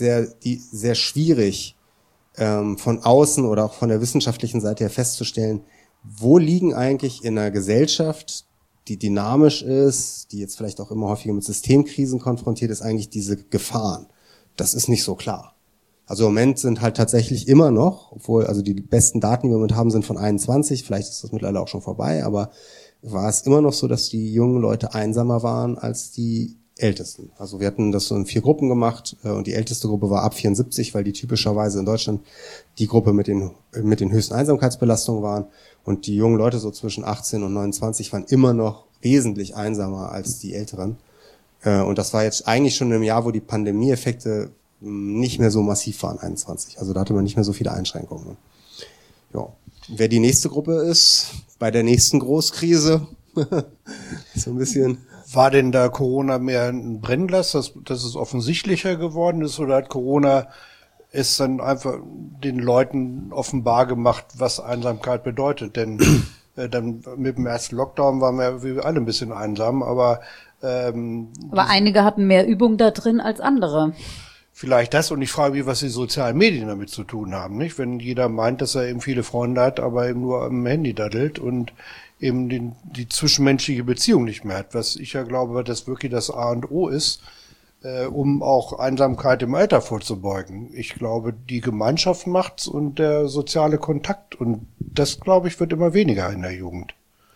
sehr schwierig, von außen oder auch von der wissenschaftlichen Seite her festzustellen, wo liegen eigentlich in einer Gesellschaft, die dynamisch ist, die jetzt vielleicht auch immer häufiger mit Systemkrisen konfrontiert ist, eigentlich diese Gefahren. Das ist nicht so klar. Also im Moment sind halt tatsächlich immer noch, obwohl, also die besten Daten, die wir im Moment haben, sind von 21, vielleicht ist das mittlerweile auch schon vorbei, aber war es immer noch so, dass die jungen Leute einsamer waren als die Ältesten. Also wir hatten das so in 4 Gruppen gemacht und die älteste Gruppe war ab 74, weil die typischerweise in Deutschland die Gruppe mit den höchsten Einsamkeitsbelastungen waren. Und die jungen Leute so zwischen 18 und 29 waren immer noch wesentlich einsamer als die Älteren. Und das war jetzt eigentlich schon im Jahr, wo die Pandemieeffekte nicht mehr so massiv waren, 21. Also da hatte man nicht mehr so viele Einschränkungen. Ja. Wer die nächste Gruppe ist, bei der nächsten Großkrise, so ein bisschen. War denn da Corona mehr ein Brennglas, dass es offensichtlicher geworden ist, oder hat Corona es dann einfach den Leuten offenbar gemacht, was Einsamkeit bedeutet? Denn dann mit dem ersten Lockdown waren wir alle ein bisschen einsam, aber einige hatten mehr Übung da drin als andere. Vielleicht das, und ich frage mich, was die sozialen Medien damit zu tun haben, nicht? Wenn jeder meint, dass er eben viele Freunde hat, aber eben nur am Handy daddelt und eben die zwischenmenschliche Beziehung nicht mehr hat, was ich ja glaube, dass wirklich das A und O ist, um auch Einsamkeit im Alter vorzubeugen. Ich glaube, die Gemeinschaft macht's und der soziale Kontakt, und das, glaube ich, wird immer weniger in der Jugend.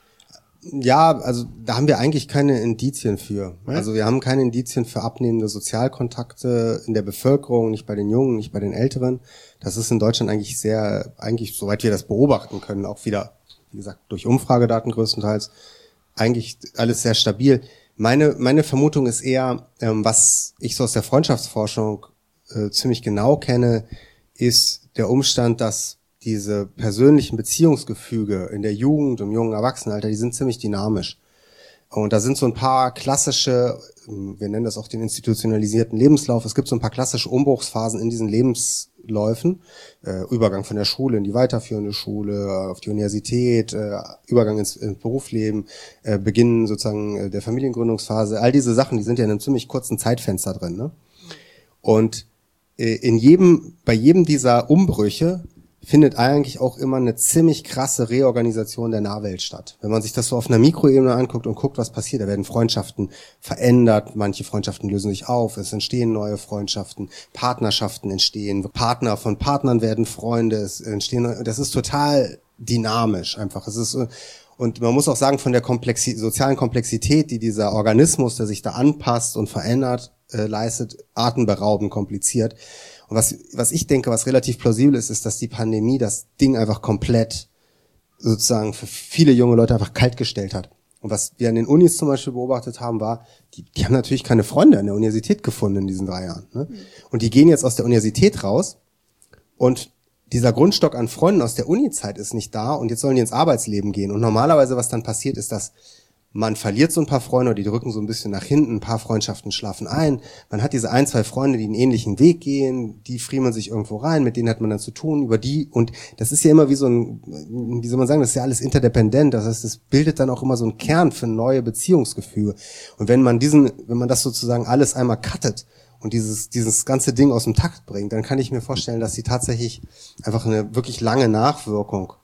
Ja, also da haben wir eigentlich keine Indizien für. Also wir haben keine Indizien für abnehmende Sozialkontakte in der Bevölkerung, nicht bei den Jungen, nicht bei den Älteren. Das ist in Deutschland eigentlich soweit wir das beobachten können, auch wieder, wie gesagt, durch Umfragedaten größtenteils, eigentlich alles sehr stabil. Meine Vermutung ist eher, was ich so aus der Freundschaftsforschung ziemlich genau kenne, ist der Umstand, dass diese persönlichen Beziehungsgefüge in der Jugend, im jungen Erwachsenenalter, die sind ziemlich dynamisch. Und da sind so ein paar klassische, wir nennen das auch den institutionalisierten Lebenslauf, es gibt so ein paar klassische Umbruchsphasen in diesen Lebensläufen. Übergang von der Schule in die weiterführende Schule, auf die Universität, Übergang ins Berufsleben, Beginn sozusagen der Familiengründungsphase. All diese Sachen, die sind ja in einem ziemlich kurzen Zeitfenster drin, ne? Und bei jedem dieser Umbrüche findet eigentlich auch immer eine ziemlich krasse Reorganisation der Nahwelt statt. Wenn man sich das so auf einer Mikroebene anguckt und guckt, was passiert, da werden Freundschaften verändert, manche Freundschaften lösen sich auf, es entstehen neue Freundschaften, Partnerschaften entstehen, Partner von Partnern werden Freunde, es entstehen, das ist total dynamisch einfach. Es ist, und man muss auch sagen, von der sozialen Komplexität, die dieser Organismus, der sich da anpasst und verändert, leistet, atemberaubend kompliziert. Und was ich denke, was relativ plausibel ist, dass die Pandemie das Ding einfach komplett sozusagen für viele junge Leute einfach kaltgestellt hat. Und was wir an den Unis zum Beispiel beobachtet haben, war, die haben natürlich keine Freunde an der Universität gefunden in diesen 3 Jahren. Ne? Und die gehen jetzt aus der Universität raus und dieser Grundstock an Freunden aus der Uni-Zeit ist nicht da und jetzt sollen die ins Arbeitsleben gehen. Und normalerweise, was dann passiert, ist, dass man verliert so ein paar Freunde, die drücken so ein bisschen nach hinten, ein paar Freundschaften schlafen ein. Man hat diese 1, 2 Freunde, die einen ähnlichen Weg gehen, die friemeln sich irgendwo rein, mit denen hat man dann zu tun, über die, und das ist ja immer wie so ein, wie soll man sagen, das ist ja alles interdependent, das heißt, das bildet dann auch immer so einen Kern für neue Beziehungsgefüge. Und wenn man das sozusagen alles einmal cuttet und dieses ganze Ding aus dem Takt bringt, dann kann ich mir vorstellen, dass sie tatsächlich einfach eine wirklich lange Nachwirkung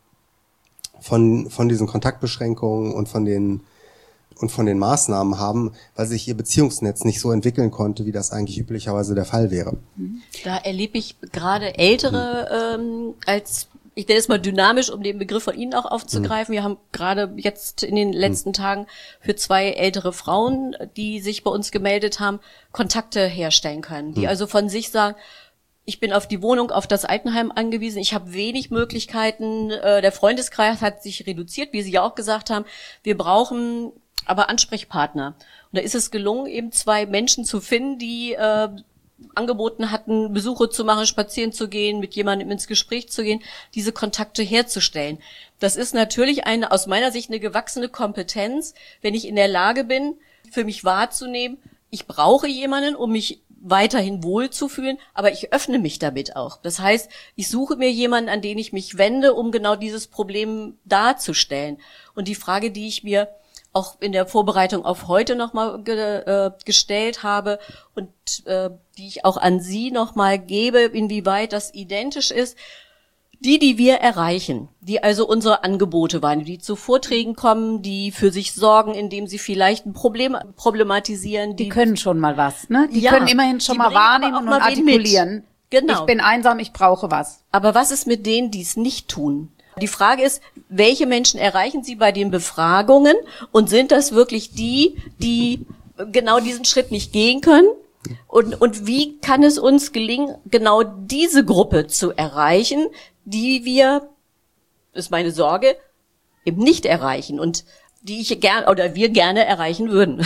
von diesen Kontaktbeschränkungen und von den Maßnahmen haben, weil sich ihr Beziehungsnetz nicht so entwickeln konnte, wie das eigentlich üblicherweise der Fall wäre. Da erlebe ich gerade Ältere als, ich nenne es mal dynamisch, um den Begriff von Ihnen auch aufzugreifen. Wir haben gerade jetzt in den letzten Tagen für 2 ältere Frauen, die sich bei uns gemeldet haben, Kontakte herstellen können, die also von sich sagen, ich bin auf die Wohnung, auf das Altenheim angewiesen. Ich habe wenig Möglichkeiten. Der Freundeskreis hat sich reduziert, wie Sie ja auch gesagt haben. Wir brauchen aber Ansprechpartner. Und da ist es gelungen, eben 2 Menschen zu finden, die angeboten hatten, Besuche zu machen, spazieren zu gehen, mit jemandem ins Gespräch zu gehen, diese Kontakte herzustellen. Das ist natürlich aus meiner Sicht eine gewachsene Kompetenz, wenn ich in der Lage bin, für mich wahrzunehmen, ich brauche jemanden, um mich weiterhin wohlzufühlen, aber ich öffne mich damit auch. Das heißt, ich suche mir jemanden, an den ich mich wende, um genau dieses Problem darzustellen. Und die Frage, die ich mir auch in der Vorbereitung auf heute nochmal gestellt habe und die ich auch an Sie nochmal gebe, inwieweit das identisch ist, die wir erreichen, die also unsere Angebote waren, die zu Vorträgen kommen, die für sich sorgen, indem sie vielleicht ein Problem problematisieren. Die können schon mal was, ne? Die können immerhin schon mal wahrnehmen und artikulieren. Genau. Ich bin einsam, ich brauche was. Aber was ist mit denen, die es nicht tun? Die Frage ist, welche Menschen erreichen Sie bei den Befragungen und sind das wirklich die genau diesen Schritt nicht gehen können? Und wie kann es uns gelingen, genau diese Gruppe zu erreichen, die wir, ist meine Sorge, eben nicht erreichen und die wir gerne erreichen würden?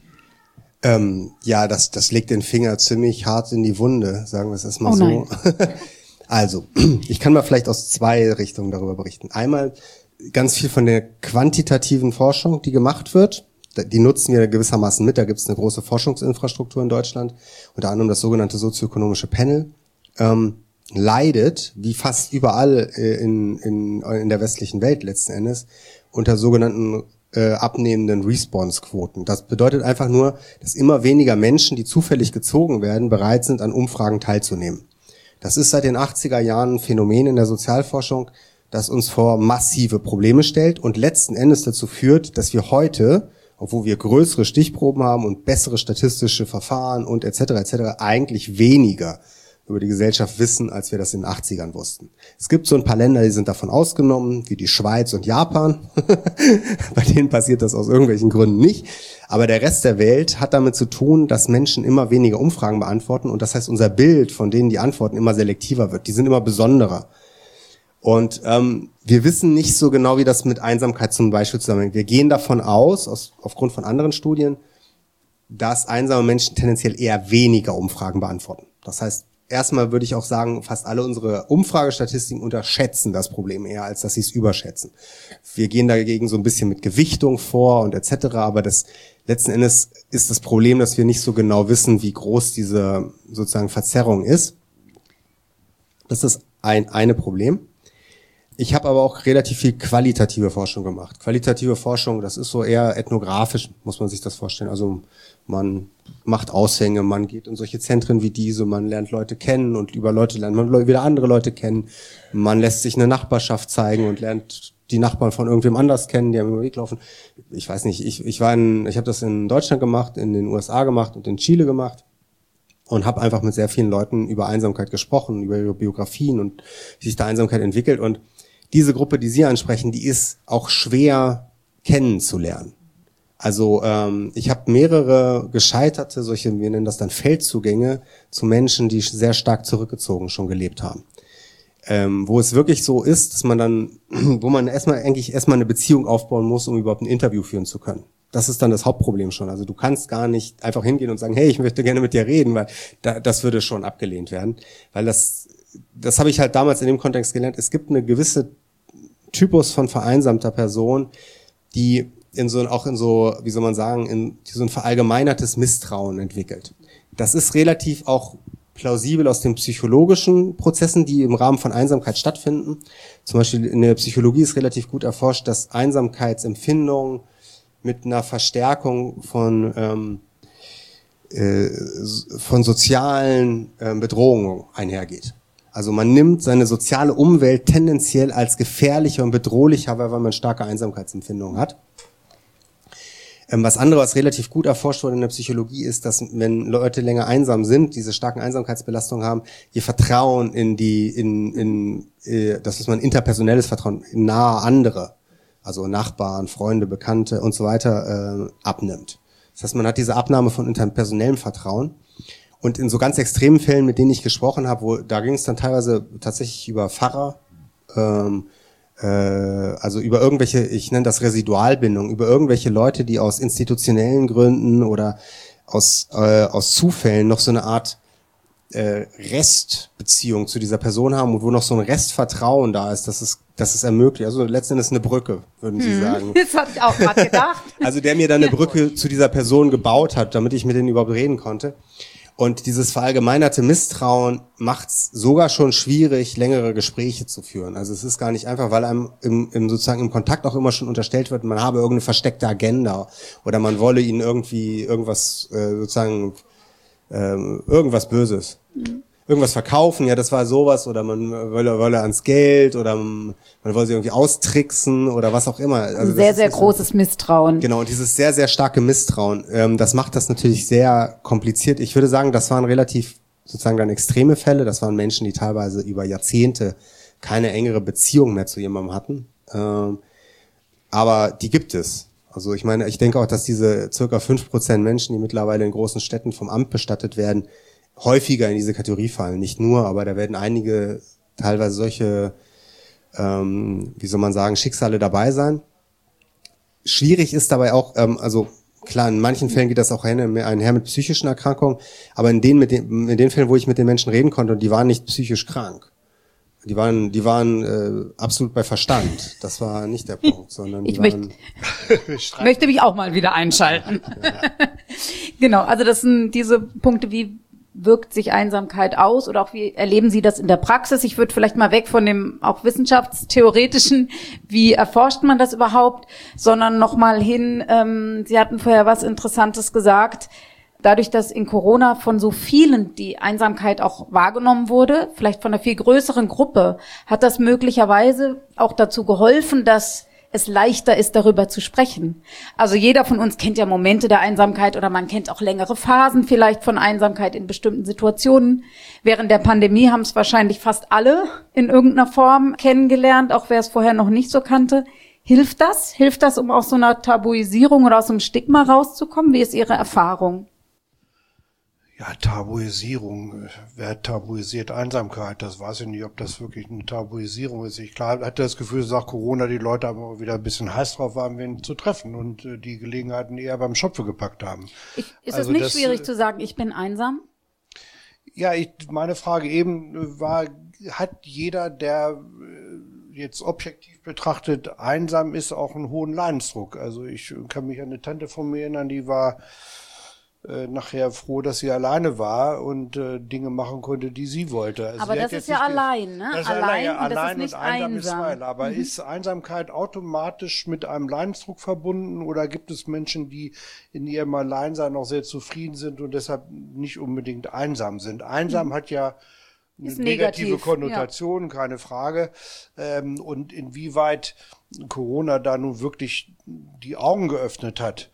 Ja, das legt den Finger ziemlich hart in die Wunde, sagen wir es erstmal so. Nein. Also, ich kann mal vielleicht aus zwei Richtungen darüber berichten. Einmal ganz viel von der quantitativen Forschung, die gemacht wird. Die nutzen wir gewissermaßen mit. Da gibt es eine große Forschungsinfrastruktur in Deutschland, unter anderem das sogenannte sozioökonomische Panel. Leidet, wie fast überall in der westlichen Welt letzten Endes, unter sogenannten abnehmenden Response-Quoten. Das bedeutet einfach nur, dass immer weniger Menschen, die zufällig gezogen werden, bereit sind, an Umfragen teilzunehmen. Das ist seit den 80er Jahren ein Phänomen in der Sozialforschung, das uns vor massive Probleme stellt und letzten Endes dazu führt, dass wir heute, obwohl wir größere Stichproben haben und bessere statistische Verfahren und etc., eigentlich weniger über die Gesellschaft wissen, als wir das in den 80ern wussten. Es gibt so ein paar Länder, die sind davon ausgenommen, wie die Schweiz und Japan. Bei denen passiert das aus irgendwelchen Gründen nicht. Aber der Rest der Welt hat damit zu tun, dass Menschen immer weniger Umfragen beantworten und das heißt, unser Bild von denen, die antworten, immer selektiver wird. Die sind immer besonderer. Und wir wissen nicht so genau, wie das mit Einsamkeit zum Beispiel zusammenhängt. Wir gehen davon aus, aufgrund von anderen Studien, dass einsame Menschen tendenziell eher weniger Umfragen beantworten. Das heißt, erstmal würde ich auch sagen, fast alle unsere Umfragestatistiken unterschätzen das Problem eher, als dass sie es überschätzen. Wir gehen dagegen so ein bisschen mit Gewichtung vor und etc., aber das letzten Endes ist das Problem, dass wir nicht so genau wissen, wie groß diese sozusagen Verzerrung ist. Das ist eine Problem. Ich habe aber auch relativ viel qualitative Forschung gemacht. Qualitative Forschung, das ist so eher ethnografisch, muss man sich das vorstellen. Also man macht Aushänge, man geht in solche Zentren wie diese, man lernt Leute kennen und über Leute lernt man wieder andere Leute kennen. Man lässt sich eine Nachbarschaft zeigen und lernt die Nachbarn von irgendwem anders kennen, die einem über den Weg laufen. Ich weiß nicht, ich habe das in Deutschland gemacht, in den USA gemacht und in Chile gemacht. Und habe einfach mit sehr vielen Leuten über Einsamkeit gesprochen, über ihre Biografien und wie sich da Einsamkeit entwickelt. Und diese Gruppe, die Sie ansprechen, die ist auch schwer kennenzulernen. Also ich habe mehrere gescheiterte, solche, wir nennen das dann Feldzugänge, zu Menschen, die sehr stark zurückgezogen schon gelebt haben. Wo es wirklich so ist, dass man dann, wo man erstmal eine Beziehung aufbauen muss, um überhaupt ein Interview führen zu können. Das ist dann das Hauptproblem schon. Also du kannst gar nicht einfach hingehen und sagen, hey, ich möchte gerne mit dir reden, weil das würde schon abgelehnt werden. Weil das habe ich halt damals in dem Kontext gelernt. Es gibt eine gewisse Typus von vereinsamter Person, die in so ein verallgemeinertes Misstrauen entwickelt. Das ist relativ auch plausibel aus den psychologischen Prozessen, die im Rahmen von Einsamkeit stattfinden. Zum Beispiel in der Psychologie ist relativ gut erforscht, dass Einsamkeitsempfindung mit einer Verstärkung von sozialen Bedrohungen einhergeht. Also man nimmt seine soziale Umwelt tendenziell als gefährlicher und bedrohlicher, weil man starke Einsamkeitsempfindungen hat. Was relativ gut erforscht wurde in der Psychologie ist, dass wenn Leute länger einsam sind, diese starken Einsamkeitsbelastungen haben, ihr Vertrauen das ist man interpersonelles Vertrauen in nahe andere, also Nachbarn, Freunde, Bekannte und so weiter, abnimmt. Das heißt, man hat diese Abnahme von interpersonellem Vertrauen. Und in so ganz extremen Fällen, mit denen ich gesprochen habe, da ging es dann teilweise tatsächlich über Pfarrer, also über irgendwelche, ich nenne das Residualbindung, über irgendwelche Leute, die aus institutionellen Gründen oder aus Zufällen noch so eine Art Restbeziehung zu dieser Person haben und wo noch so ein Restvertrauen da ist, dass es ermöglicht. Also letztendlich eine Brücke, würden Sie sagen. Das habe ich auch gerade gedacht. Also der mir dann eine Brücke zu dieser Person gebaut hat, damit ich mit denen überhaupt reden konnte. Und dieses verallgemeinerte Misstrauen macht es sogar schon schwierig, längere Gespräche zu führen. Also es ist gar nicht einfach, weil einem sozusagen im Kontakt auch immer schon unterstellt wird, man habe irgendeine versteckte Agenda oder man wolle ihnen irgendwie irgendwas irgendwas Böses. Irgendwas verkaufen, ja, das war sowas, oder man wolle ans Geld, oder man wolle sie irgendwie austricksen, oder was auch immer. Also sehr, sehr großes Misstrauen. Genau, und dieses sehr, sehr starke Misstrauen, das macht das natürlich sehr kompliziert. Ich würde sagen, das waren relativ sozusagen dann extreme Fälle. Das waren Menschen, die teilweise über Jahrzehnte keine engere Beziehung mehr zu jemandem hatten. Aber die gibt es. Also ich meine, ich denke auch, dass diese circa 5% Menschen, die mittlerweile in großen Städten vom Amt bestattet werden, häufiger in diese Kategorie fallen. Nicht nur, aber da werden einige teilweise solche, wie soll man sagen, Schicksale dabei sein. Schwierig ist dabei auch, also klar, in manchen Fällen geht das auch einher mit psychischen Erkrankungen, aber in den Fällen, wo ich mit den Menschen reden konnte, und die waren nicht psychisch krank. Die waren absolut bei Verstand. Das war nicht der Punkt, sondern die möchte mich auch mal wieder einschalten. Ja. Genau, also das sind diese Punkte, wie wirkt sich Einsamkeit aus oder auch wie erleben Sie das in der Praxis? Ich würde vielleicht mal weg von dem auch wissenschaftstheoretischen, wie erforscht man das überhaupt, sondern nochmal hin, Sie hatten vorher was Interessantes gesagt, dadurch, dass in Corona von so vielen die Einsamkeit auch wahrgenommen wurde, vielleicht von einer viel größeren Gruppe, hat das möglicherweise auch dazu geholfen, dass es leichter ist, darüber zu sprechen. Also jeder von uns kennt ja Momente der Einsamkeit oder man kennt auch längere Phasen vielleicht von Einsamkeit in bestimmten Situationen. Während der Pandemie haben es wahrscheinlich fast alle in irgendeiner Form kennengelernt, auch wer es vorher noch nicht so kannte. Hilft das? Hilft das, um aus so einer Tabuisierung oder aus so einem Stigma rauszukommen? Wie ist Ihre Erfahrung? Ja, Tabuisierung. Wer tabuisiert Einsamkeit? Das weiß ich nicht, ob das wirklich eine Tabuisierung ist. Ich hatte das Gefühl, nach Corona die Leute aber wieder ein bisschen heiß drauf waren, wen zu treffen und die Gelegenheiten eher beim Schopfe gepackt haben. Ist es nicht schwierig zu sagen, ich bin einsam? Ja, meine Frage eben war, hat jeder, der jetzt objektiv betrachtet einsam ist, auch einen hohen Leidensdruck? Also ich kann mich an eine Tante von mir erinnern, die war nachher froh, dass sie alleine war und Dinge machen konnte, die sie wollte. Also aber das ist ja allein, ne? Allein und einsam ist zwei. Aber ist Einsamkeit automatisch mit einem Leidensdruck verbunden oder gibt es Menschen, die in ihrem Alleinsein auch sehr zufrieden sind und deshalb nicht unbedingt einsam sind? Einsam hat ja eine negative Konnotation, keine Frage. Und inwieweit Corona da nun wirklich die Augen geöffnet hat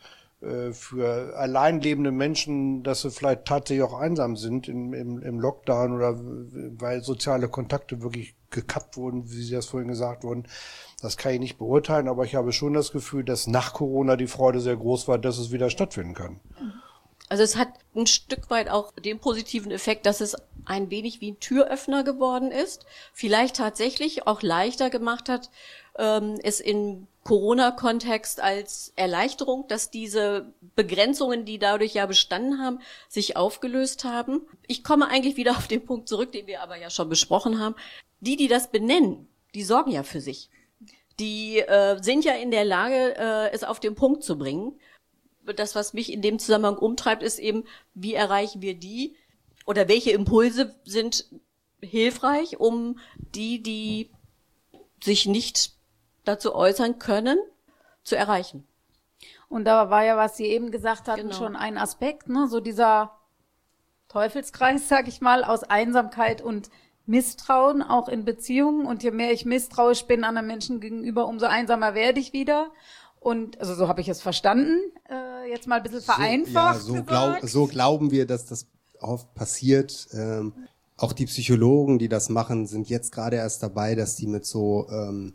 für allein lebende Menschen, dass sie vielleicht tatsächlich auch einsam sind im Lockdown oder weil soziale Kontakte wirklich gekappt wurden, wie Sie das vorhin gesagt wurden. Das kann ich nicht beurteilen, aber ich habe schon das Gefühl, dass nach Corona die Freude sehr groß war, dass es wieder stattfinden kann. Also es hat ein Stück weit auch den positiven Effekt, dass es ein wenig wie ein Türöffner geworden ist, vielleicht tatsächlich auch leichter gemacht hat, es in Corona-Kontext als Erleichterung, dass diese Begrenzungen, die dadurch ja bestanden haben, sich aufgelöst haben. Ich komme eigentlich wieder auf den Punkt zurück, den wir aber ja schon besprochen haben. Die das benennen, die sorgen ja für sich. Die sind ja in der Lage, es auf den Punkt zu bringen. Das, was mich in dem Zusammenhang umtreibt, ist eben, wie erreichen wir die oder welche Impulse sind hilfreich, um die sich nicht dazu äußern können, zu erreichen. Und da war ja, was Sie eben gesagt hatten, schon ein Aspekt, ne, so dieser Teufelskreis, sag ich mal, aus Einsamkeit und Misstrauen, auch in Beziehungen. Und je mehr ich misstrauisch bin anderen Menschen gegenüber, umso einsamer werde ich wieder. Und also so habe ich es verstanden, jetzt mal ein bisschen vereinfacht. So glauben wir, dass das oft passiert. Auch die Psychologen, die das machen, sind jetzt gerade erst dabei, dass die mit so,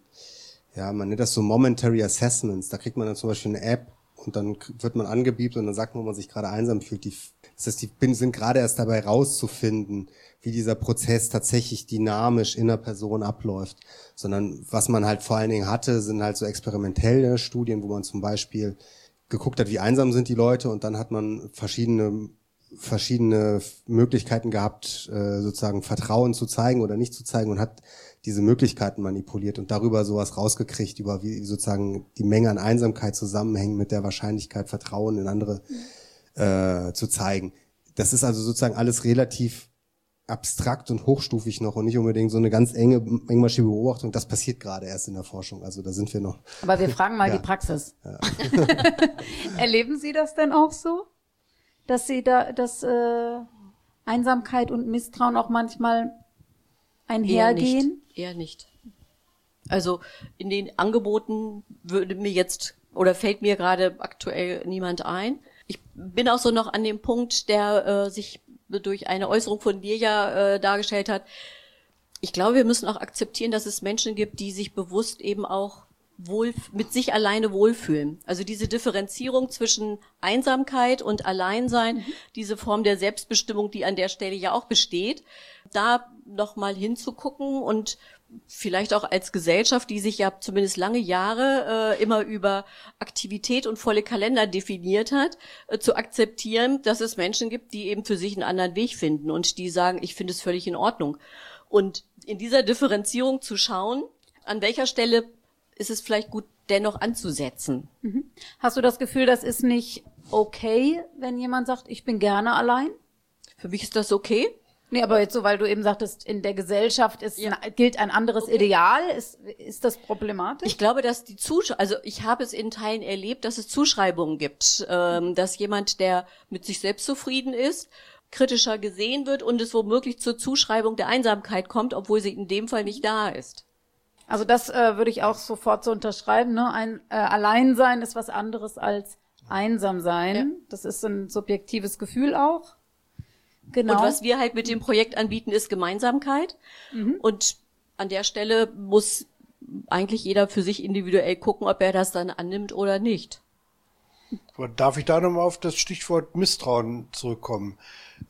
man nennt das so Momentary Assessments. Da kriegt man dann zum Beispiel eine App und dann wird man angebiebt und dann sagt man, ob man sich gerade einsam fühlt. Das heißt, die sind gerade erst dabei rauszufinden, wie dieser Prozess tatsächlich dynamisch in der Person abläuft. Sondern was man halt vor allen Dingen hatte, sind halt so experimentelle Studien, wo man zum Beispiel geguckt hat, wie einsam sind die Leute und dann hat man verschiedene Möglichkeiten gehabt, sozusagen Vertrauen zu zeigen oder nicht zu zeigen und hat diese Möglichkeiten manipuliert und darüber sowas rausgekriegt, über wie sozusagen die Menge an Einsamkeit zusammenhängt mit der Wahrscheinlichkeit, Vertrauen in andere zu zeigen. Das ist also sozusagen alles relativ abstrakt und hochstufig noch und nicht unbedingt so eine ganz engmaschige Beobachtung. Das passiert gerade erst in der Forschung, also da sind wir noch. Aber wir fragen mal die Praxis. Ja. Erleben Sie das denn auch so? Dass Sie dass Einsamkeit und Misstrauen auch manchmal einhergehen? Eher nicht. Also in den Angeboten fällt mir gerade aktuell niemand ein. Ich bin auch so noch an dem Punkt, der sich durch eine Äußerung von dir ja dargestellt hat. Ich glaube, wir müssen auch akzeptieren, dass es Menschen gibt, die sich bewusst eben auch mit sich alleine wohlfühlen. Also diese Differenzierung zwischen Einsamkeit und Alleinsein, diese Form der Selbstbestimmung, die an der Stelle ja auch besteht, da nochmal hinzugucken und vielleicht auch als Gesellschaft, die sich ja zumindest lange Jahre immer über Aktivität und volle Kalender definiert hat, zu akzeptieren, dass es Menschen gibt, die eben für sich einen anderen Weg finden und die sagen, ich finde es völlig in Ordnung. Und in dieser Differenzierung zu schauen, an welcher Stelle ist es vielleicht gut, dennoch anzusetzen. Hast du das Gefühl, das ist nicht okay, wenn jemand sagt, ich bin gerne allein? Für mich ist das okay. Nee, aber jetzt so, weil du eben sagtest, in der Gesellschaft gilt ein anderes Ideal. Ist das problematisch? Ich glaube, dass also ich habe es in Teilen erlebt, dass es Zuschreibungen gibt, dass jemand, der mit sich selbst zufrieden ist, kritischer gesehen wird und es womöglich zur Zuschreibung der Einsamkeit kommt, obwohl sie in dem Fall nicht da ist. Also das würde ich auch sofort so unterschreiben. Ne? Alleinsein ist was anderes als einsam sein. Ja. Das ist ein subjektives Gefühl auch. Genau. Und was wir halt mit dem Projekt anbieten, ist Gemeinsamkeit. Und an der Stelle muss eigentlich jeder für sich individuell gucken, ob er das dann annimmt oder nicht. Darf ich da nochmal auf das Stichwort Misstrauen zurückkommen?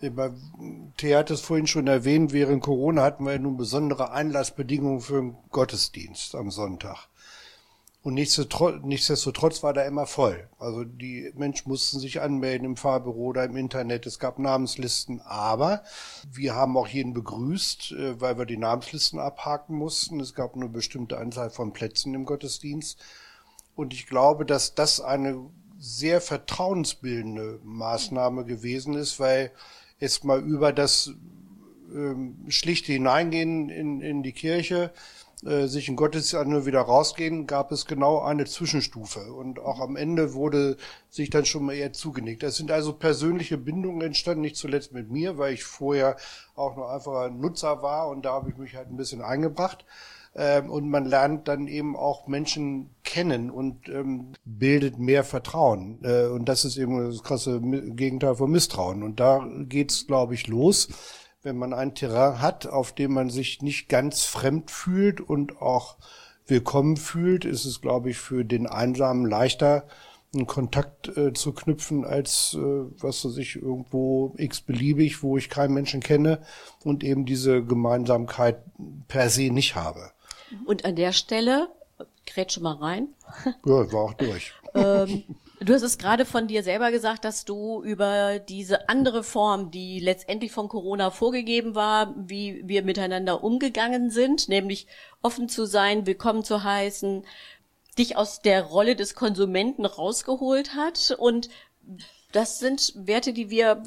Thea hat es vorhin schon erwähnt, während Corona hatten wir ja nun besondere Einlassbedingungen für den Gottesdienst am Sonntag. Und nichtsdestotrotz war da immer voll. Also die Menschen mussten sich anmelden im Fahrbüro oder im Internet. Es gab Namenslisten, aber wir haben auch jeden begrüßt, weil wir die Namenslisten abhaken mussten. Es gab eine bestimmte Anzahl von Plätzen im Gottesdienst. Und ich glaube, dass das eine sehr vertrauensbildende Maßnahme gewesen ist, weil es mal über das schlichte Hineingehen in die Kirche, sich in Gottesdienst nur wieder rausgehen, gab es genau eine Zwischenstufe. Und auch am Ende wurde sich dann schon mal eher zugenickt. Es sind also persönliche Bindungen entstanden, nicht zuletzt mit mir, weil ich vorher auch nur einfacher Nutzer war und da habe ich mich halt ein bisschen eingebracht. Und man lernt dann eben auch Menschen kennen und bildet mehr Vertrauen. Und das ist eben das krasse Gegenteil von Misstrauen. Und da geht's, glaube ich, los, wenn man ein Terrain hat, auf dem man sich nicht ganz fremd fühlt und auch willkommen fühlt, ist es, glaube ich, für den Einsamen leichter, einen Kontakt zu knüpfen, als was weiß ich, irgendwo x-beliebig, wo ich keinen Menschen kenne und eben diese Gemeinsamkeit per se nicht habe. Und an der Stelle, grätsche mal rein. Ja, war auch durch. Du hast es gerade von dir selber gesagt, dass du über diese andere Form, die letztendlich von Corona vorgegeben war, wie wir miteinander umgegangen sind, nämlich offen zu sein, willkommen zu heißen, dich aus der Rolle des Konsumenten rausgeholt hat. Und das sind Werte, die wir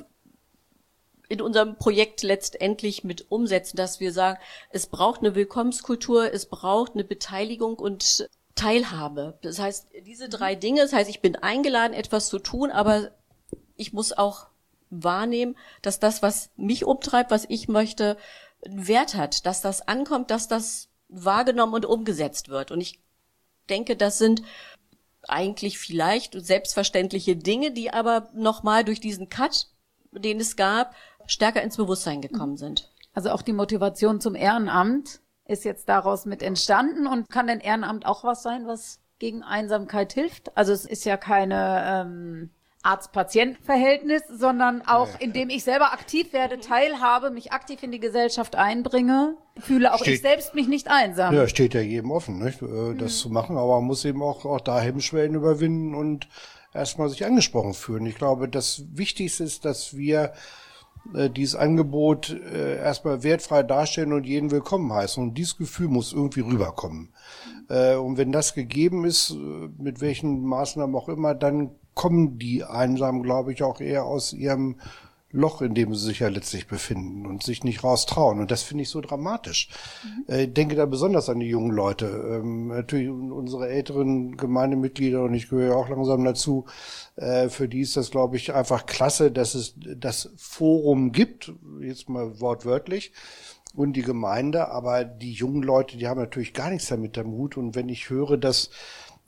in unserem Projekt letztendlich mit umsetzen, dass wir sagen, es braucht eine Willkommenskultur, es braucht eine Beteiligung und Teilhabe. Das heißt, diese drei Dinge, das heißt, ich bin eingeladen, etwas zu tun, aber ich muss auch wahrnehmen, dass das, was mich umtreibt, was ich möchte, einen Wert hat, dass das ankommt, dass das wahrgenommen und umgesetzt wird. Und ich denke, das sind eigentlich vielleicht selbstverständliche Dinge, die aber nochmal durch diesen Cut, den es gab, stärker ins Bewusstsein gekommen sind. Also auch die Motivation zum Ehrenamt ist jetzt daraus mit entstanden. Und kann denn Ehrenamt auch was sein, was gegen Einsamkeit hilft? Also es ist ja keine Arzt-Patient-Verhältnis, sondern auch, indem ich selber aktiv werde, teilhabe, mich aktiv in die Gesellschaft einbringe, fühle auch ich selbst mich nicht einsam. Ja, steht ja jedem offen, nicht, das zu machen, aber man muss eben auch da Hemmschwellen überwinden und erstmal sich angesprochen fühlen. Ich glaube, das Wichtigste ist, dass wir dieses Angebot erstmal wertfrei darstellen und jeden willkommen heißen. Und dieses Gefühl muss irgendwie rüberkommen. Und wenn das gegeben ist, mit welchen Maßnahmen auch immer, dann kommen die Einsamen, glaube ich, auch eher aus ihrem Loch, in dem sie sich ja letztlich befinden und sich nicht raustrauen. Und das finde ich so dramatisch. Ich denke da besonders an die jungen Leute. Natürlich unsere älteren Gemeindemitglieder, und ich gehöre ja auch langsam dazu, für die ist das, glaube ich, einfach klasse, dass es das Forum gibt, jetzt mal wortwörtlich, und die Gemeinde. Aber die jungen Leute, die haben natürlich gar nichts damit am Hut. Und wenn ich höre, dass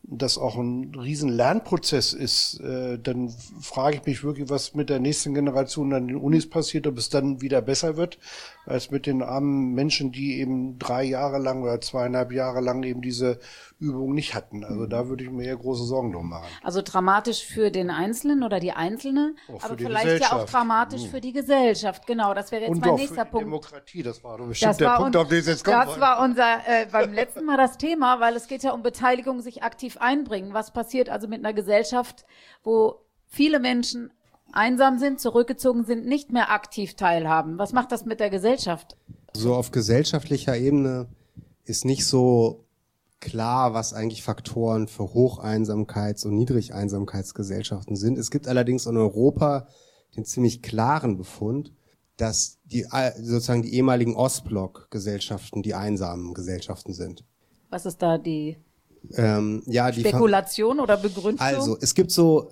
das auch ein riesen Lernprozess ist, dann frage ich mich wirklich, was mit der nächsten Generation an den Unis passiert, ob es dann wieder besser wird, als mit den armen Menschen, die eben 3 Jahre lang oder 2,5 Jahre lang eben diese Übung nicht hatten. Also da würde ich mir eher große Sorgen drum machen. Also dramatisch für den Einzelnen oder die Einzelne, aber vielleicht ja auch dramatisch für die Gesellschaft. Genau, das wäre jetzt mein nächster Punkt. Demokratie, das war doch bestimmt der Punkt, auf den es jetzt kommt. Das war unser beim letzten Mal das Thema, weil es geht ja um Beteiligung, sich aktiv einbringen. Was passiert also mit einer Gesellschaft, wo viele Menschen einsam sind, zurückgezogen sind, nicht mehr aktiv teilhaben? Was macht das mit der Gesellschaft? So auf gesellschaftlicher Ebene ist nicht so klar, was eigentlich Faktoren für Hocheinsamkeits- und Niedrigeinsamkeitsgesellschaften sind. Es gibt allerdings in Europa den ziemlich klaren Befund, dass sozusagen die ehemaligen Ostblock-Gesellschaften die einsamen Gesellschaften sind. Was ist da die die Spekulation oder Begründung? Also, es gibt so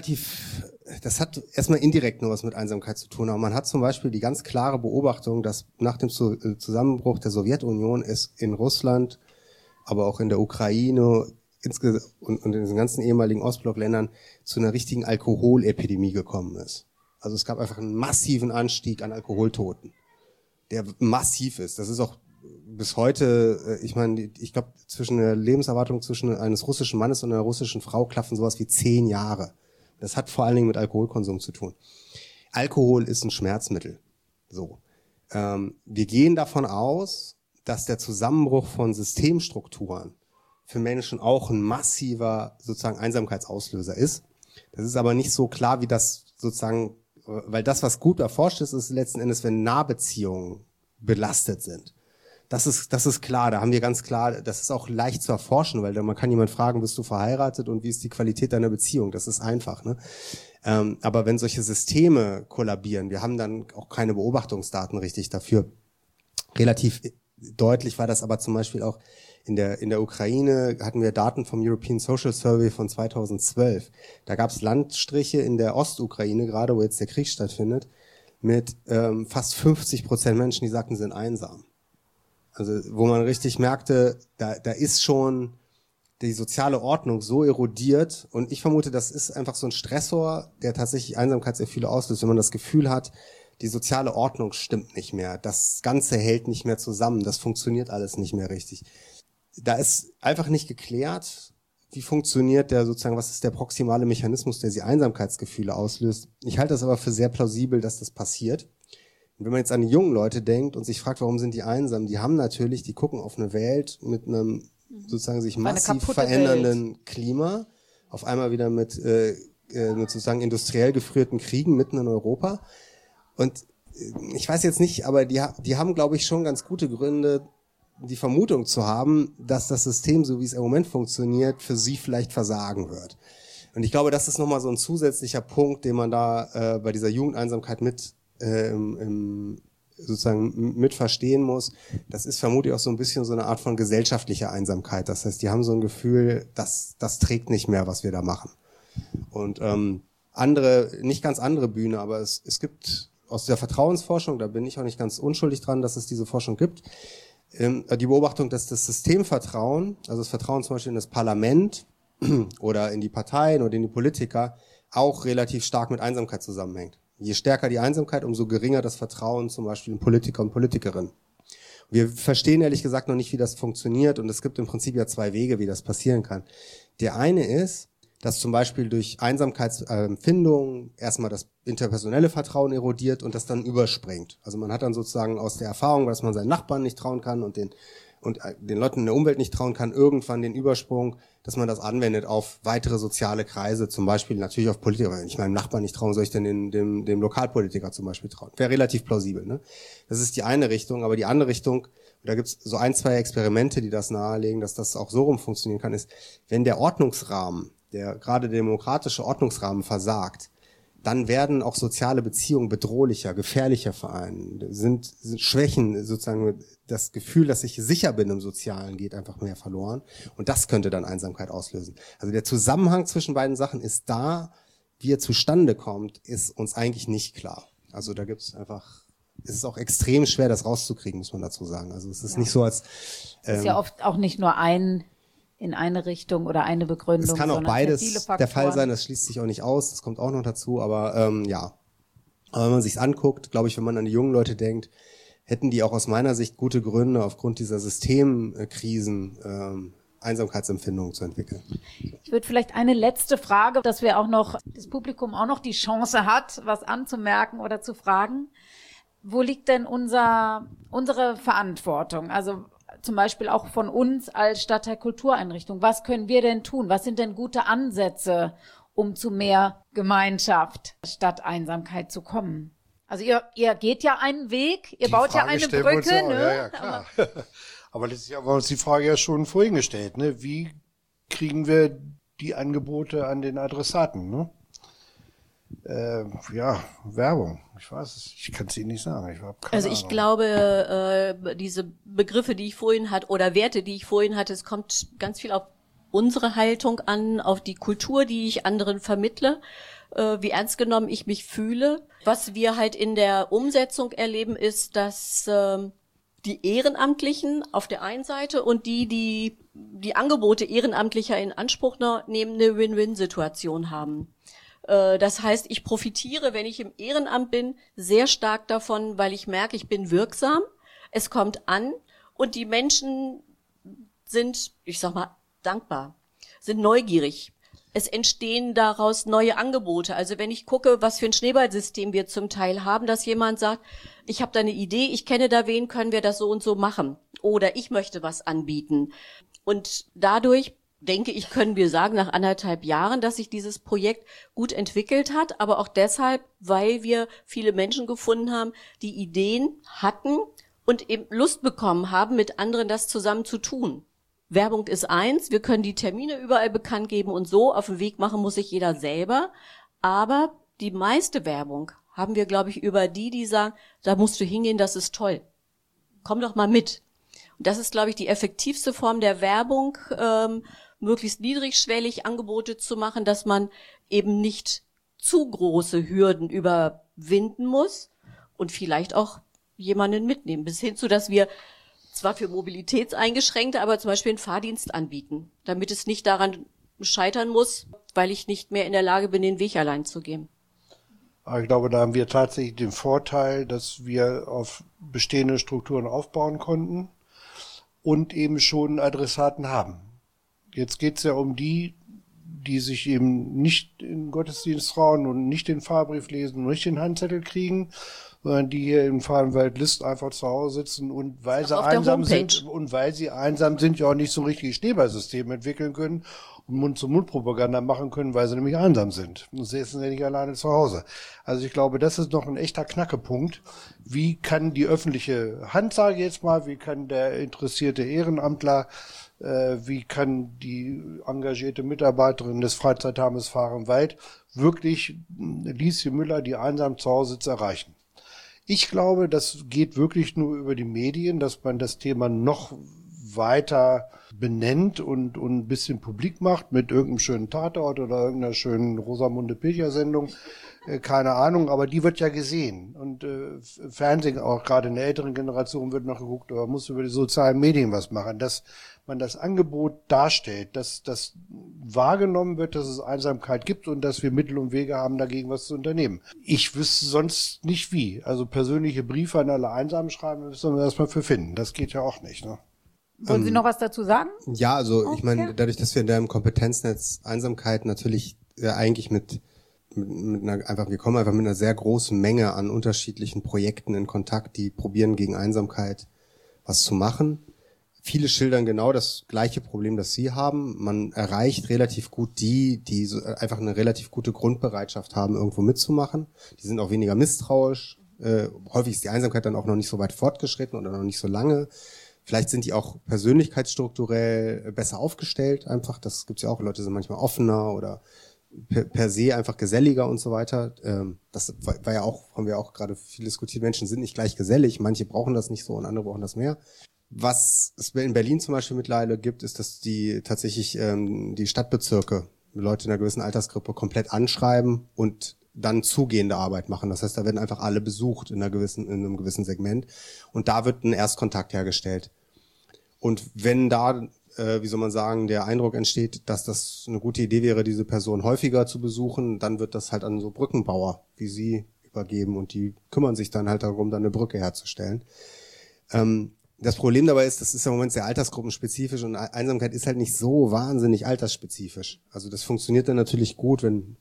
das hat erstmal indirekt nur was mit Einsamkeit zu tun, aber man hat zum Beispiel die ganz klare Beobachtung, dass nach dem Zusammenbruch der Sowjetunion es in Russland, aber auch in der Ukraine und in den ganzen ehemaligen Ostblockländern zu einer richtigen Alkoholepidemie gekommen ist. Also es gab einfach einen massiven Anstieg an Alkoholtoten, der massiv ist. Das ist auch bis heute, ich glaube, zwischen der Lebenserwartung zwischen eines russischen Mannes und einer russischen Frau klaffen sowas wie 10 Jahre. Das hat vor allen Dingen mit Alkoholkonsum zu tun. Alkohol ist ein Schmerzmittel. So. Wir gehen davon aus, dass der Zusammenbruch von Systemstrukturen für Menschen auch ein massiver sozusagen Einsamkeitsauslöser ist. Das ist aber nicht so klar, wie das sozusagen, weil das, was gut erforscht ist, ist letzten Endes, wenn Nahbeziehungen belastet sind. Das ist klar, da haben wir ganz klar, das ist auch leicht zu erforschen, weil man kann jemand fragen, bist du verheiratet und wie ist die Qualität deiner Beziehung? Das ist einfach, ne? Aber wenn solche Systeme kollabieren, wir haben dann auch keine Beobachtungsdaten richtig dafür. Relativ deutlich war das aber zum Beispiel auch in der Ukraine, hatten wir Daten vom European Social Survey von 2012. Da gab es Landstriche in der Ostukraine, gerade wo jetzt der Krieg stattfindet, mit fast 50% Menschen, die sagten, sie sind einsam. Also wo man richtig merkte, da ist schon die soziale Ordnung so erodiert, und ich vermute, das ist einfach so ein Stressor, der tatsächlich Einsamkeitsgefühle auslöst, wenn man das Gefühl hat, die soziale Ordnung stimmt nicht mehr, das Ganze hält nicht mehr zusammen, das funktioniert alles nicht mehr richtig. Da ist einfach nicht geklärt, wie funktioniert was ist der proximale Mechanismus, der die Einsamkeitsgefühle auslöst. Ich halte das aber für sehr plausibel, dass das passiert. Und wenn man jetzt an die jungen Leute denkt und sich fragt, warum sind die einsam, die gucken auf eine Welt mit einem sozusagen sich massiv verändernden Klima, auf einmal wieder mit sozusagen industriell geführten Kriegen mitten in Europa. Und ich weiß jetzt nicht, aber die haben, glaube ich, schon ganz gute Gründe, die Vermutung zu haben, dass das System, so wie es im Moment funktioniert, für sie vielleicht versagen wird. Und ich glaube, das ist nochmal so ein zusätzlicher Punkt, den man da bei dieser Jugendeinsamkeit sozusagen mit verstehen muss. Das ist vermutlich auch so ein bisschen so eine Art von gesellschaftlicher Einsamkeit. Das heißt, die haben so ein Gefühl, das trägt nicht mehr, was wir da machen. Und nicht ganz andere Bühne, aber es gibt aus der Vertrauensforschung, da bin ich auch nicht ganz unschuldig dran, dass es diese Forschung gibt, die Beobachtung, dass das Systemvertrauen, also das Vertrauen zum Beispiel in das Parlament oder in die Parteien oder in die Politiker, auch relativ stark mit Einsamkeit zusammenhängt. Je stärker die Einsamkeit, umso geringer das Vertrauen zum Beispiel in Politiker und Politikerinnen. Wir verstehen ehrlich gesagt noch nicht, wie das funktioniert, und es gibt im Prinzip ja 2 Wege, wie das passieren kann. Der eine ist, dass zum Beispiel durch Einsamkeitsempfindung erstmal das interpersonelle Vertrauen erodiert und das dann überspringt. Also man hat dann sozusagen aus der Erfahrung, dass man seinen Nachbarn nicht trauen kann und den Leuten in der Umwelt nicht trauen kann, irgendwann den Übersprung, dass man das anwendet auf weitere soziale Kreise, zum Beispiel natürlich auf Politiker. Wenn ich meinem Nachbarn nicht trauen, soll ich denn dem Lokalpolitiker zum Beispiel trauen? Wäre relativ plausibel, ne? Das ist die eine Richtung, aber die andere Richtung, da gibt's so 1, 2 Experimente, die das nahelegen, dass das auch so rum funktionieren kann, ist, wenn der Ordnungsrahmen, gerade der demokratische Ordnungsrahmen versagt, dann werden auch soziale Beziehungen bedrohlicher, gefährlicher für einen, sind Schwächen, sozusagen das Gefühl, dass ich sicher bin im Sozialen, geht einfach mehr verloren, und das könnte dann Einsamkeit auslösen. Also der Zusammenhang zwischen beiden Sachen ist da, wie er zustande kommt, ist uns eigentlich nicht klar. Also da gibt's einfach, es ist auch extrem schwer, das rauszukriegen, muss man dazu sagen. Also es ist nicht so, als es ist ja oft auch nicht nur ein in eine Richtung oder eine Begründung. Es kann auch sondern beides viele Faktoren. der Fall sein, das schließt sich auch nicht aus, das kommt auch noch dazu, aber ja. Aber wenn man sich's anguckt, glaube ich, wenn man an die jungen Leute denkt, hätten die auch aus meiner Sicht gute Gründe, aufgrund dieser Systemkrisen Einsamkeitsempfindungen zu entwickeln. Ich würde vielleicht eine letzte Frage, dass wir auch noch, das Publikum auch noch die Chance hat, was anzumerken oder zu fragen. Wo liegt denn unsere Verantwortung? Also zum Beispiel auch von uns als Stadtteilkultureinrichtung. Was können wir denn tun? Was sind denn gute Ansätze, um zu mehr Gemeinschaft statt Einsamkeit zu kommen? Also ihr geht ja einen Weg, ihr baut ja eine Brücke, ne? Ja, klar. Aber letztlich haben wir uns die Frage ja schon vorhin gestellt, ne? Wie kriegen wir die Angebote an den Adressaten, ne? Werbung. Ich weiß es, ich kann es Ihnen nicht sagen. Ich glaube, diese Begriffe, die ich vorhin hatte, oder Werte, die ich vorhin hatte, es kommt ganz viel auf unsere Haltung an, auf die Kultur, die ich anderen vermittle, wie ernst genommen ich mich fühle. Was wir halt in der Umsetzung erleben, ist, dass die Ehrenamtlichen auf der einen Seite und die Angebote Ehrenamtlicher in Anspruch nehmen, eine Win-Win-Situation haben. Das heißt, ich profitiere, wenn ich im Ehrenamt bin, sehr stark davon, weil ich merke, ich bin wirksam, es kommt an und die Menschen sind, ich sag mal, dankbar, sind neugierig. Es entstehen daraus neue Angebote. Also wenn ich gucke, was für ein Schneeballsystem wir zum Teil haben, dass jemand sagt, ich habe da eine Idee, ich kenne da wen, können wir das so und so machen. Oder ich möchte was anbieten. Und dadurch, denke ich, können wir sagen, nach 1,5 Jahren, dass sich dieses Projekt gut entwickelt hat, aber auch deshalb, weil wir viele Menschen gefunden haben, die Ideen hatten und eben Lust bekommen haben, mit anderen das zusammen zu tun. Werbung ist eins, wir können die Termine überall bekannt geben und so, auf den Weg machen muss sich jeder selber, aber die meiste Werbung haben wir, glaube ich, über die sagen, da musst du hingehen, das ist toll. Komm doch mal mit. Und das ist, glaube ich, die effektivste Form der Werbung, möglichst niedrigschwellig Angebote zu machen, dass man eben nicht zu große Hürden überwinden muss und vielleicht auch jemanden mitnehmen. Bis hin zu, dass wir zwar für Mobilitätseingeschränkte, aber zum Beispiel einen Fahrdienst anbieten, damit es nicht daran scheitern muss, weil ich nicht mehr in der Lage bin, den Weg allein zu gehen. Aber ich glaube, da haben wir tatsächlich den Vorteil, dass wir auf bestehende Strukturen aufbauen konnten und eben schon Adressaten haben. Jetzt geht's ja um die sich eben nicht in Gottesdienst trauen und nicht den Fahrbrief lesen und nicht den Handzettel kriegen, sondern die hier im Fahrenwald List einfach zu Hause sitzen und weil sie einsam sind ja auch nicht so ein richtiges Schneeballsystem entwickeln können und Mund-zu-Mund-Propaganda machen können, weil sie nämlich einsam sind. Und sie sitzen ja nicht alleine zu Hause. Also ich glaube, das ist noch ein echter Knackepunkt. Wie kann die öffentliche Hand, sage ich jetzt mal, wie kann der interessierte Ehrenamtler, wie kann die engagierte Mitarbeiterin des Freizeitheimes Fahrenwald wirklich Lieschen Müller, die einsam zu Hause sitzt, erreichen? Ich glaube, das geht wirklich nur über die Medien, dass man das Thema noch weiter benennt und ein bisschen publik macht mit irgendeinem schönen Tatort oder irgendeiner schönen Rosamunde Pilcher-Sendung. Keine Ahnung, aber die wird ja gesehen. Und Fernsehen, auch gerade in der älteren Generation, wird noch geguckt, aber muss über die sozialen Medien was machen, dass man das Angebot darstellt, dass das wahrgenommen wird, dass es Einsamkeit gibt und dass wir Mittel und Wege haben, dagegen was zu unternehmen. Ich wüsste sonst nicht wie. Also persönliche Briefe an alle Einsamen schreiben, müssen wir erstmal für finden. Das geht ja auch nicht, ne? Wollen Sie noch was dazu sagen? Ja, also ich meine, dadurch, dass wir in deinem Kompetenznetz Einsamkeit natürlich eigentlich mit einer, wir kommen einfach mit einer sehr großen Menge an unterschiedlichen Projekten in Kontakt, die probieren gegen Einsamkeit was zu machen. Viele schildern genau das gleiche Problem, das Sie haben. Man erreicht relativ gut die so einfach eine relativ gute Grundbereitschaft haben, irgendwo mitzumachen. Die sind auch weniger misstrauisch. Häufig ist die Einsamkeit dann auch noch nicht so weit fortgeschritten oder noch nicht so lange. Vielleicht sind die auch persönlichkeitsstrukturell besser aufgestellt einfach. Das gibt's ja auch. Leute sind manchmal offener oder per se einfach geselliger und so weiter. Das war ja auch, haben wir auch gerade viel diskutiert. Menschen sind nicht gleich gesellig. Manche brauchen das nicht so und andere brauchen das mehr. Was es in Berlin zum Beispiel mittlerweile gibt, ist, dass die tatsächlich die Stadtbezirke Leute in einer gewissen Altersgruppe komplett anschreiben und dann zugehende Arbeit machen. Das heißt, da werden einfach alle besucht in einem gewissen Segment und da wird ein Erstkontakt hergestellt. Und wenn da wie soll man sagen, der Eindruck entsteht, dass das eine gute Idee wäre, diese Person häufiger zu besuchen, dann wird das halt an so Brückenbauer wie Sie übergeben und die kümmern sich dann halt darum, dann eine Brücke herzustellen. Das Problem dabei ist, das ist im Moment sehr altersgruppenspezifisch und Einsamkeit ist halt nicht so wahnsinnig altersspezifisch. Also das funktioniert dann natürlich gut, wenn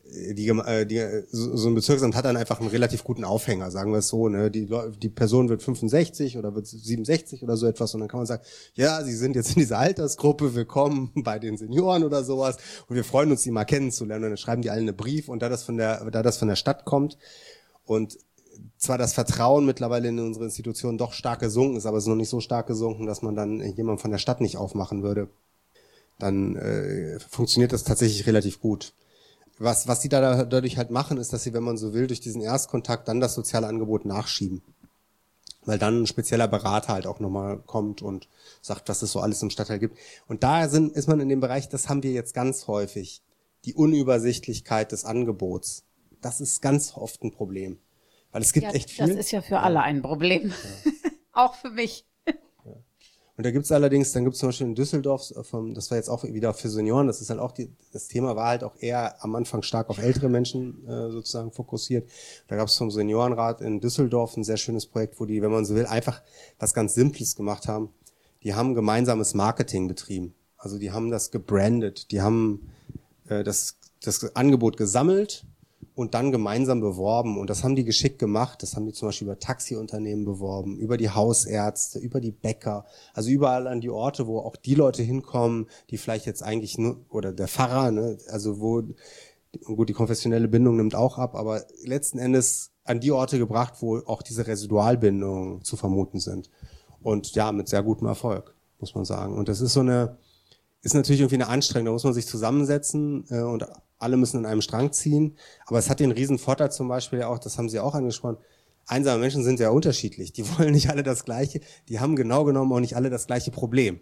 so ein Bezirksamt hat dann einfach einen relativ guten Aufhänger, sagen wir es so, ne? Die Person wird 65 oder wird 67 oder so etwas und dann kann man sagen, ja, Sie sind jetzt in dieser Altersgruppe, willkommen bei den Senioren oder sowas und wir freuen uns, Sie mal kennenzulernen und dann schreiben die alle einen Brief und da das von der Stadt kommt und zwar das Vertrauen mittlerweile in unsere Institutionen doch stark gesunken ist, aber es ist noch nicht so stark gesunken, dass man dann jemanden von der Stadt nicht aufmachen würde, dann funktioniert das tatsächlich relativ gut. Was die dadurch halt machen, ist, dass sie, wenn man so will, durch diesen Erstkontakt dann das soziale Angebot nachschieben. Weil dann ein spezieller Berater halt auch nochmal kommt und sagt, was es so alles im Stadtteil gibt. Und da ist man in dem Bereich, das haben wir jetzt ganz häufig, die Unübersichtlichkeit des Angebots. Das ist ganz oft ein Problem. Weil es gibt echt viel. Das ist ja für alle ein Problem. Ja. Auch für mich. Und da gibt's allerdings, dann gibt's zum Beispiel in Düsseldorf, das war jetzt auch wieder für Senioren, das ist halt auch das Thema war halt auch eher am Anfang stark auf ältere Menschen sozusagen fokussiert. Da gab's vom Seniorenrat in Düsseldorf ein sehr schönes Projekt, wo die, wenn man so will, einfach was ganz Simples gemacht haben. Die haben gemeinsames Marketing betrieben. Also die haben das gebrandet, die haben das Angebot gesammelt und dann gemeinsam beworben. Und das haben die geschickt gemacht. Das haben die zum Beispiel über Taxiunternehmen beworben, über die Hausärzte, über die Bäcker. Also überall an die Orte, wo auch die Leute hinkommen, die vielleicht jetzt eigentlich nur, oder der Pfarrer, ne, also wo, gut, die konfessionelle Bindung nimmt auch ab, aber letzten Endes an die Orte gebracht, wo auch diese Residualbindungen zu vermuten sind. Und ja, mit sehr gutem Erfolg, muss man sagen. Und das ist ist natürlich irgendwie eine Anstrengung. Da muss man sich zusammensetzen und alle müssen an einem Strang ziehen. Aber es hat den riesen Vorteil zum Beispiel ja auch, das haben Sie auch angesprochen, einsame Menschen sind ja unterschiedlich. Die wollen nicht alle das Gleiche. Die haben genau genommen auch nicht alle das gleiche Problem.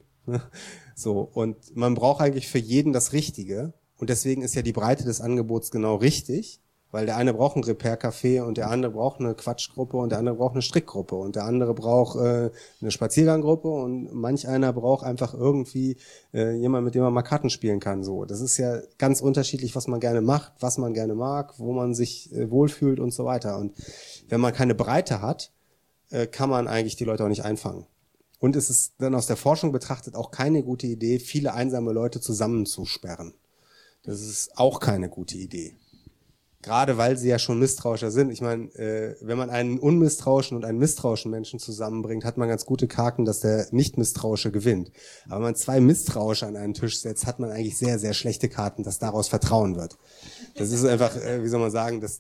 So. Und man braucht eigentlich für jeden das Richtige. Und deswegen ist ja die Breite des Angebots genau richtig. Weil der eine braucht ein Repair-Café und der andere braucht eine Quatschgruppe und der andere braucht eine Strickgruppe und der andere braucht eine Spazierganggruppe und manch einer braucht einfach irgendwie jemand, mit dem man mal Karten spielen kann. So, das ist ja ganz unterschiedlich, was man gerne macht, was man gerne mag, wo man sich wohlfühlt und so weiter. Und wenn man keine Breite hat, kann man eigentlich die Leute auch nicht einfangen. Und es ist dann aus der Forschung betrachtet auch keine gute Idee, viele einsame Leute zusammenzusperren. Das ist auch keine gute Idee. Gerade weil sie ja schon misstrauischer sind. Ich meine, wenn man einen unmisstrauischen und einen misstrauischen Menschen zusammenbringt, hat man ganz gute Karten, dass der Nicht-Misstrauische gewinnt. Aber wenn man zwei Misstrauische an einen Tisch setzt, hat man eigentlich sehr, sehr schlechte Karten, dass daraus Vertrauen wird. Das ist einfach, wie soll man sagen, das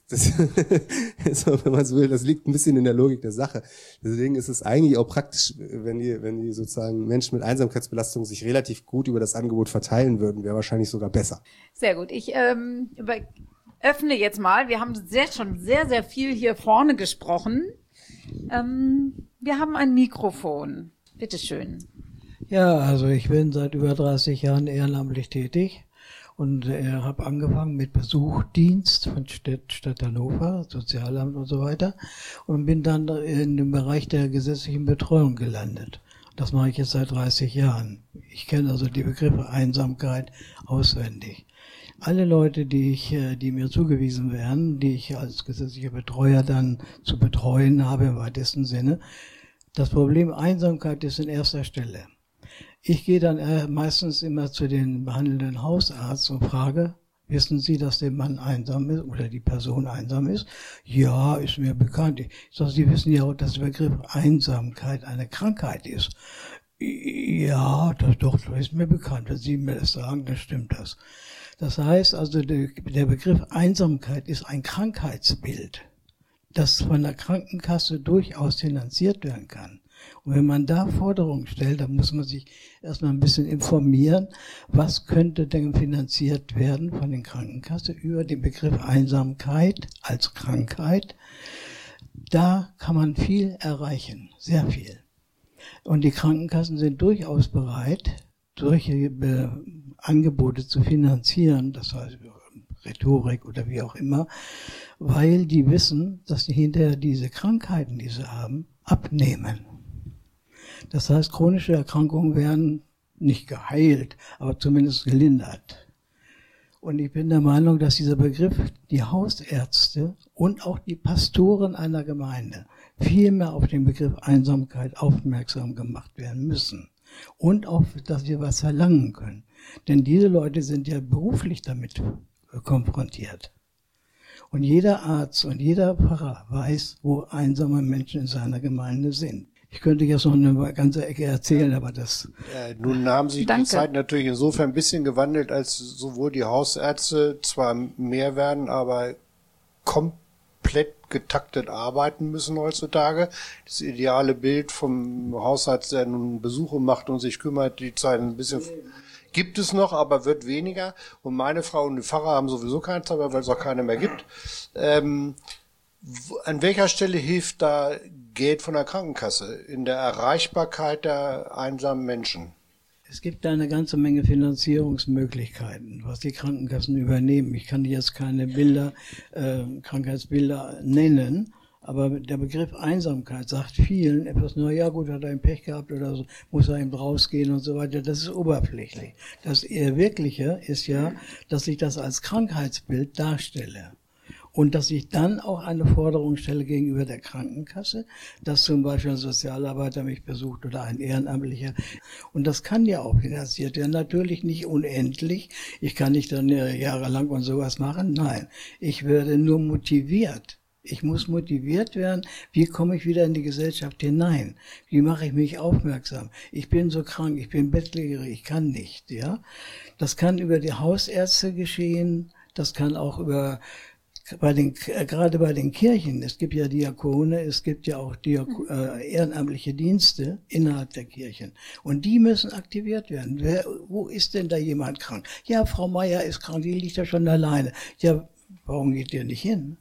wenn man so will, das liegt ein bisschen in der Logik der Sache. Deswegen ist es eigentlich auch praktisch, wenn die sozusagen Menschen mit Einsamkeitsbelastung sich relativ gut über das Angebot verteilen würden, wäre wahrscheinlich sogar besser. Sehr gut. Ich öffne jetzt mal. Wir haben schon sehr, sehr viel hier vorne gesprochen. Wir haben ein Mikrofon. Bitteschön. Ja, also ich bin seit über 30 Jahren ehrenamtlich tätig und habe angefangen mit Besuchdienst von Stadt Hannover, Sozialamt und so weiter und bin dann in dem Bereich der gesetzlichen Betreuung gelandet. Das mache ich jetzt seit 30 Jahren. Ich kenne also die Begriffe Einsamkeit auswendig. Alle Leute, die mir zugewiesen werden, die ich als gesetzlicher Betreuer dann zu betreuen habe im weitesten Sinne, das Problem Einsamkeit ist in erster Stelle. Ich gehe dann meistens immer zu den behandelnden Hausarzt und frage, wissen Sie, dass der Mann einsam ist oder die Person einsam ist? Ja, ist mir bekannt. Ich sage, Sie wissen ja auch, dass der Begriff Einsamkeit eine Krankheit ist. Ja, das ist mir bekannt. Wenn Sie mir das sagen, dann stimmt das. Das heißt also, der Begriff Einsamkeit ist ein Krankheitsbild, das von der Krankenkasse durchaus finanziert werden kann. Und wenn man da Forderungen stellt, dann muss man sich erstmal ein bisschen informieren, was könnte denn finanziert werden von den Krankenkassen über den Begriff Einsamkeit als Krankheit. Da kann man viel erreichen, sehr viel. Und die Krankenkassen sind durchaus bereit, solche Angebote zu finanzieren, das heißt Rhetorik oder wie auch immer, weil die wissen, dass sie hinterher diese Krankheiten, die sie haben, abnehmen. Das heißt, chronische Erkrankungen werden nicht geheilt, aber zumindest gelindert. Und ich bin der Meinung, dass dieser Begriff, die Hausärzte und auch die Pastoren einer Gemeinde viel mehr auf den Begriff Einsamkeit aufmerksam gemacht werden müssen. Und auch, dass wir was verlangen können. Denn diese Leute sind ja beruflich damit konfrontiert. Und jeder Arzt und jeder Pfarrer weiß, wo einsame Menschen in seiner Gemeinde sind. Ich könnte jetzt noch eine ganze Ecke erzählen, aber das... Nun haben sich die Zeiten natürlich insofern ein bisschen gewandelt, als sowohl die Hausärzte zwar mehr werden, aber komplett getaktet arbeiten müssen heutzutage. Das ideale Bild vom Hausarzt, der nun Besuche macht und sich kümmert, die Zeit ein bisschen... Gibt es noch, aber wird weniger. Und meine Frau und die Pfarrer haben sowieso keine Zeit mehr, weil es auch keine mehr gibt. An welcher Stelle hilft da Geld von der Krankenkasse in der Erreichbarkeit der einsamen Menschen? Es gibt da eine ganze Menge Finanzierungsmöglichkeiten, was die Krankenkassen übernehmen. Ich kann jetzt keine Krankheitsbilder nennen, aber der Begriff Einsamkeit sagt vielen etwas, na ja gut, hat er ein Pech gehabt oder so, muss er eben rausgehen und so weiter. Das ist oberflächlich. Das eher Wirkliche ist ja, dass ich das als Krankheitsbild darstelle. Und dass ich dann auch eine Forderung stelle gegenüber der Krankenkasse, dass zum Beispiel ein Sozialarbeiter mich besucht oder ein Ehrenamtlicher. Und das kann ja auch finanziert werden. Natürlich nicht unendlich. Ich kann nicht dann jahrelang und sowas machen. Nein, ich werde nur motiviert. Ich muss motiviert werden. Wie komme ich wieder in die Gesellschaft hinein? Wie mache ich mich aufmerksam? Ich bin so krank, ich bin bettlägerig, ich kann nicht. Ja, das kann über die Hausärzte geschehen. Das kann auch über gerade bei den Kirchen, es gibt ja Diakone, es gibt ja auch ehrenamtliche Dienste innerhalb der Kirchen. Und die müssen aktiviert werden. Wo ist denn da jemand krank? Ja, Frau Meier ist krank, die liegt ja schon alleine. Ja, warum geht ihr nicht hin?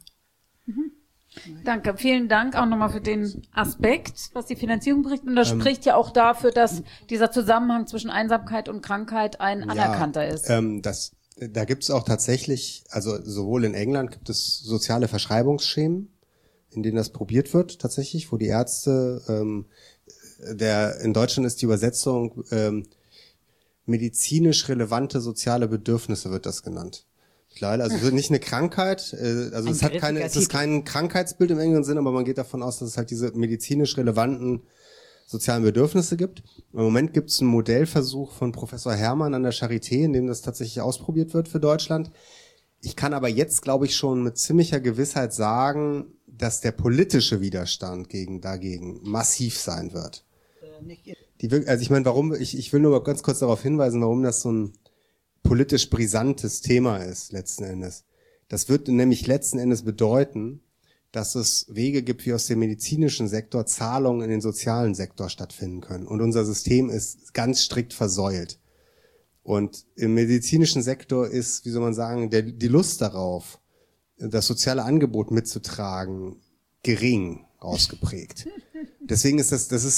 Danke, vielen Dank auch nochmal für den Aspekt, was die Finanzierung bringt. Und das spricht ja auch dafür, dass dieser Zusammenhang zwischen Einsamkeit und Krankheit ein anerkannter ist. Da gibt es auch tatsächlich, also sowohl in England gibt es soziale Verschreibungsschemen, in denen das probiert wird tatsächlich, wo die Ärzte, in Deutschland ist die Übersetzung medizinisch relevante soziale Bedürfnisse wird das genannt. Klar, also es wird nicht eine Krankheit, also es ist kein Krankheitsbild im engeren Sinn, aber man geht davon aus, dass es halt diese medizinisch relevanten sozialen Bedürfnisse gibt. Im Moment gibt es einen Modellversuch von Professor Herrmann an der Charité, in dem das tatsächlich ausprobiert wird für Deutschland. Ich kann aber jetzt, glaube ich, schon mit ziemlicher Gewissheit sagen, dass der politische Widerstand dagegen massiv sein wird. Also ich meine, ich will nur ganz kurz darauf hinweisen, warum das so ein politisch brisantes Thema ist, letzten Endes. Das wird nämlich letzten Endes bedeuten, dass es Wege gibt, wie aus dem medizinischen Sektor Zahlungen in den sozialen Sektor stattfinden können. Und unser System ist ganz strikt versäult. Und im medizinischen Sektor ist, wie soll man sagen, die Lust darauf, das soziale Angebot mitzutragen, gering ausgeprägt. Deswegen ist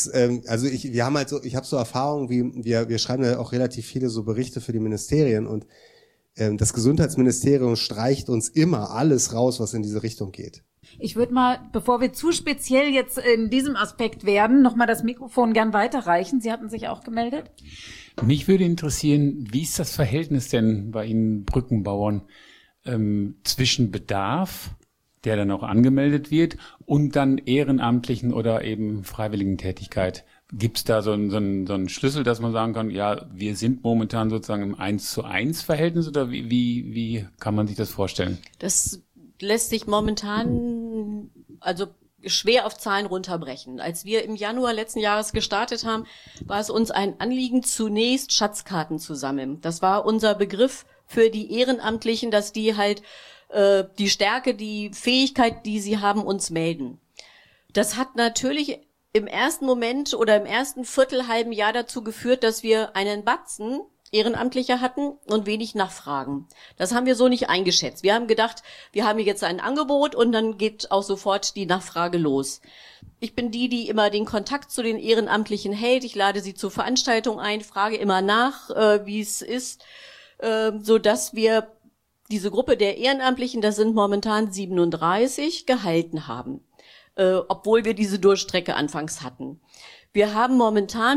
ich habe so Erfahrungen, wir schreiben ja auch relativ viele so Berichte für die Ministerien und das Gesundheitsministerium streicht uns immer alles raus, was in diese Richtung geht. Ich würde mal, bevor wir zu speziell jetzt in diesem Aspekt werden, nochmal das Mikrofon gern weiterreichen. Sie hatten sich auch gemeldet. Mich würde interessieren, wie ist das Verhältnis denn bei Ihnen Brückenbauern zwischen Bedarf, der dann auch angemeldet wird, und dann ehrenamtlichen oder eben freiwilligen Tätigkeit? Gibt es da so einen Schlüssel, dass man sagen kann, ja, wir sind momentan sozusagen im 1:1 Verhältnis, oder wie kann man sich das vorstellen? Das lässt sich momentan also schwer auf Zahlen runterbrechen. Als wir im Januar letzten Jahres gestartet haben, war es uns ein Anliegen, zunächst Schatzkarten zu sammeln. Das war unser Begriff für die Ehrenamtlichen, dass die halt die Stärke, die Fähigkeit, die sie haben, uns melden. Das hat natürlich im ersten Moment oder im ersten Viertelhalben Jahr dazu geführt, dass wir einen Batzen Ehrenamtliche hatten und wenig Nachfragen. Das haben wir so nicht eingeschätzt. Wir haben gedacht, wir haben jetzt ein Angebot und dann geht auch sofort die Nachfrage los. Ich bin die immer den Kontakt zu den Ehrenamtlichen hält. Ich lade sie zur Veranstaltung ein, frage immer nach, wie es ist, so dass wir diese Gruppe der Ehrenamtlichen, das sind momentan 37, gehalten haben, obwohl wir diese Durchstrecke anfangs hatten. Wir haben momentan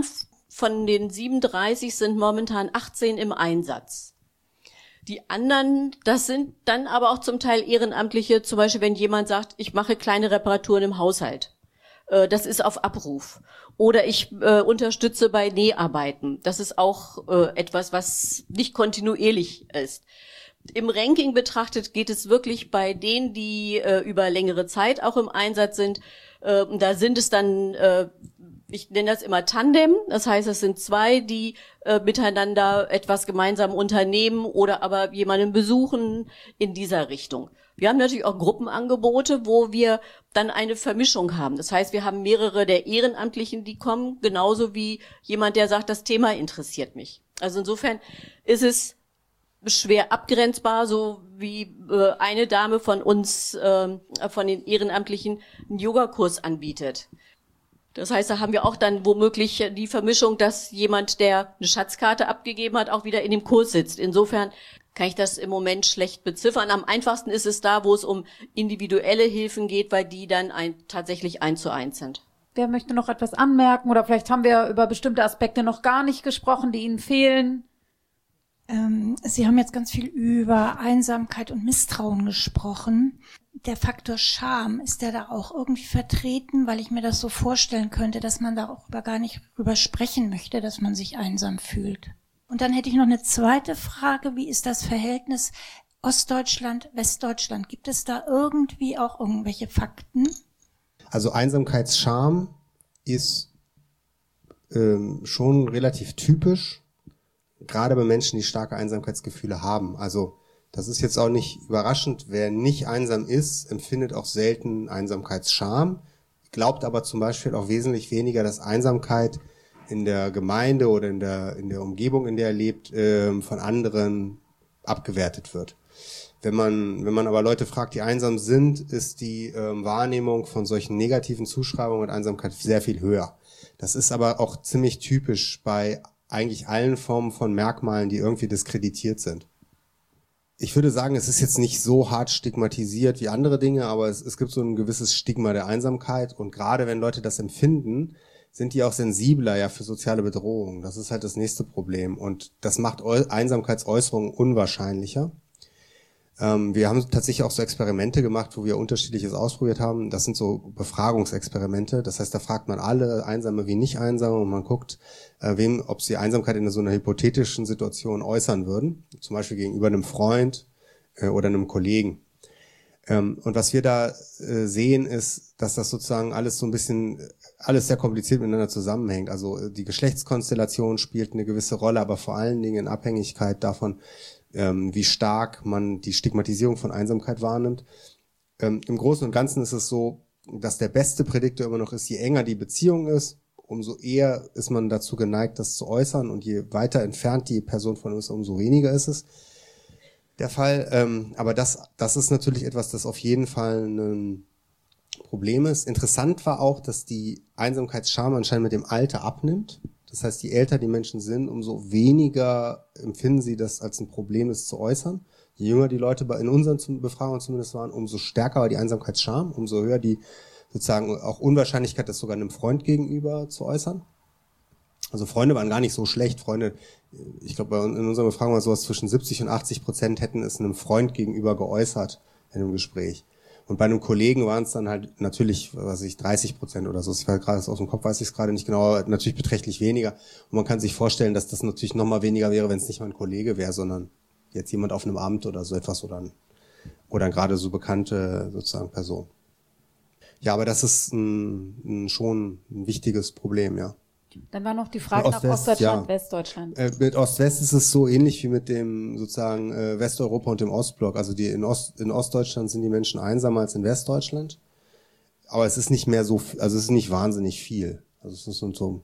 von den 37 sind momentan 18 im Einsatz. Die anderen, das sind dann aber auch zum Teil Ehrenamtliche, zum Beispiel wenn jemand sagt, ich mache kleine Reparaturen im Haushalt. Das ist auf Abruf. Oder ich unterstütze bei Näharbeiten. Das ist auch etwas, was nicht kontinuierlich ist. Im Ranking betrachtet geht es wirklich bei denen, die über längere Zeit auch im Einsatz sind. Da sind es dann, ich nenne das immer Tandem. Das heißt, es sind zwei, die miteinander etwas gemeinsam unternehmen oder aber jemanden besuchen in dieser Richtung. Wir haben natürlich auch Gruppenangebote, wo wir dann eine Vermischung haben. Das heißt, wir haben mehrere der Ehrenamtlichen, die kommen, genauso wie jemand, der sagt, das Thema interessiert mich. Also insofern ist es schwer abgrenzbar, so wie eine Dame von uns, von den Ehrenamtlichen, einen Yogakurs anbietet. Das heißt, da haben wir auch dann womöglich die Vermischung, dass jemand, der eine Schatzkarte abgegeben hat, auch wieder in dem Kurs sitzt. Insofern kann ich das im Moment schlecht beziffern. Am einfachsten ist es da, wo es um individuelle Hilfen geht, weil die dann tatsächlich 1:1 sind. Wer möchte noch etwas anmerken? Oder vielleicht haben wir über bestimmte Aspekte noch gar nicht gesprochen, die Ihnen fehlen? Sie haben jetzt ganz viel über Einsamkeit und Misstrauen gesprochen. Der Faktor Scham, ist der da auch irgendwie vertreten? Weil ich mir das so vorstellen könnte, dass man darüber gar nicht drüber sprechen möchte, dass man sich einsam fühlt. Und dann hätte ich noch eine zweite Frage. Wie ist das Verhältnis Ostdeutschland, Westdeutschland? Gibt es da irgendwie auch irgendwelche Fakten? Also Einsamkeitsscham ist schon relativ typisch, gerade bei Menschen, die starke Einsamkeitsgefühle haben. Also das ist jetzt auch nicht überraschend. Wer nicht einsam ist, empfindet auch selten Einsamkeitsscham, glaubt aber zum Beispiel auch wesentlich weniger, dass Einsamkeit in der Gemeinde oder in der Umgebung, in der er lebt, von anderen abgewertet wird. Wenn man aber Leute fragt, die einsam sind, ist die Wahrnehmung von solchen negativen Zuschreibungen und Einsamkeit sehr viel höher. Das ist aber auch ziemlich typisch bei eigentlich allen Formen von Merkmalen, die irgendwie diskreditiert sind. Ich würde sagen, es ist jetzt nicht so hart stigmatisiert wie andere Dinge, aber es gibt so ein gewisses Stigma der Einsamkeit und gerade wenn Leute das empfinden, sind die auch sensibler ja für soziale Bedrohungen. Das ist halt das nächste Problem und das macht Einsamkeitsäußerungen unwahrscheinlicher. Wir haben tatsächlich auch so Experimente gemacht, wo wir Unterschiedliches ausprobiert haben. Das sind so Befragungsexperimente. Das heißt, da fragt man alle Einsame wie nicht Einsame und man guckt, ob sie Einsamkeit in so einer hypothetischen Situation äußern würden. Zum Beispiel gegenüber einem Freund oder einem Kollegen. Und was wir da sehen ist, dass das sozusagen alles so ein bisschen, alles sehr kompliziert miteinander zusammenhängt. Also die Geschlechtskonstellation spielt eine gewisse Rolle, aber vor allen Dingen in Abhängigkeit davon, wie stark man die Stigmatisierung von Einsamkeit wahrnimmt. Im Großen und Ganzen ist es so, dass der beste Prädiktor immer noch ist, je enger die Beziehung ist, umso eher ist man dazu geneigt, das zu äußern und je weiter entfernt die Person von uns, umso weniger ist es der Fall. Aber das ist natürlich etwas, das auf jeden Fall ein Problem ist. Interessant war auch, dass die Einsamkeitsscham anscheinend mit dem Alter abnimmt. Das heißt, je älter die Menschen sind, umso weniger empfinden sie das als ein Problem, es zu äußern. Je jünger die Leute in unseren Befragungen zumindest waren, umso stärker war die Einsamkeitsscham, umso höher die sozusagen auch Unwahrscheinlichkeit, das sogar einem Freund gegenüber zu äußern. Also Freunde waren gar nicht so schlecht. Freunde, ich glaube, in unserer Befragung war sowas zwischen 70% und 80% hätten es einem Freund gegenüber geäußert in einem Gespräch. Und bei einem Kollegen waren es dann halt natürlich, 30% oder so. Ich weiß gerade aus dem Kopf, weiß ich es gerade nicht genau, aber natürlich beträchtlich weniger. Und man kann sich vorstellen, dass das natürlich noch mal weniger wäre, wenn es nicht mal ein Kollege wäre, sondern jetzt jemand auf einem Amt oder so etwas oder gerade so bekannte sozusagen Person. Ja, aber das ist schon ein wichtiges Problem, ja. Dann war noch die Frage nach Ostdeutschland, ja. Westdeutschland. Mit Ost-West ist es so ähnlich wie mit dem sozusagen Westeuropa und dem Ostblock. Also in Ostdeutschland sind die Menschen einsamer als in Westdeutschland. Aber es ist nicht mehr so, also es ist nicht wahnsinnig viel. Also es sind so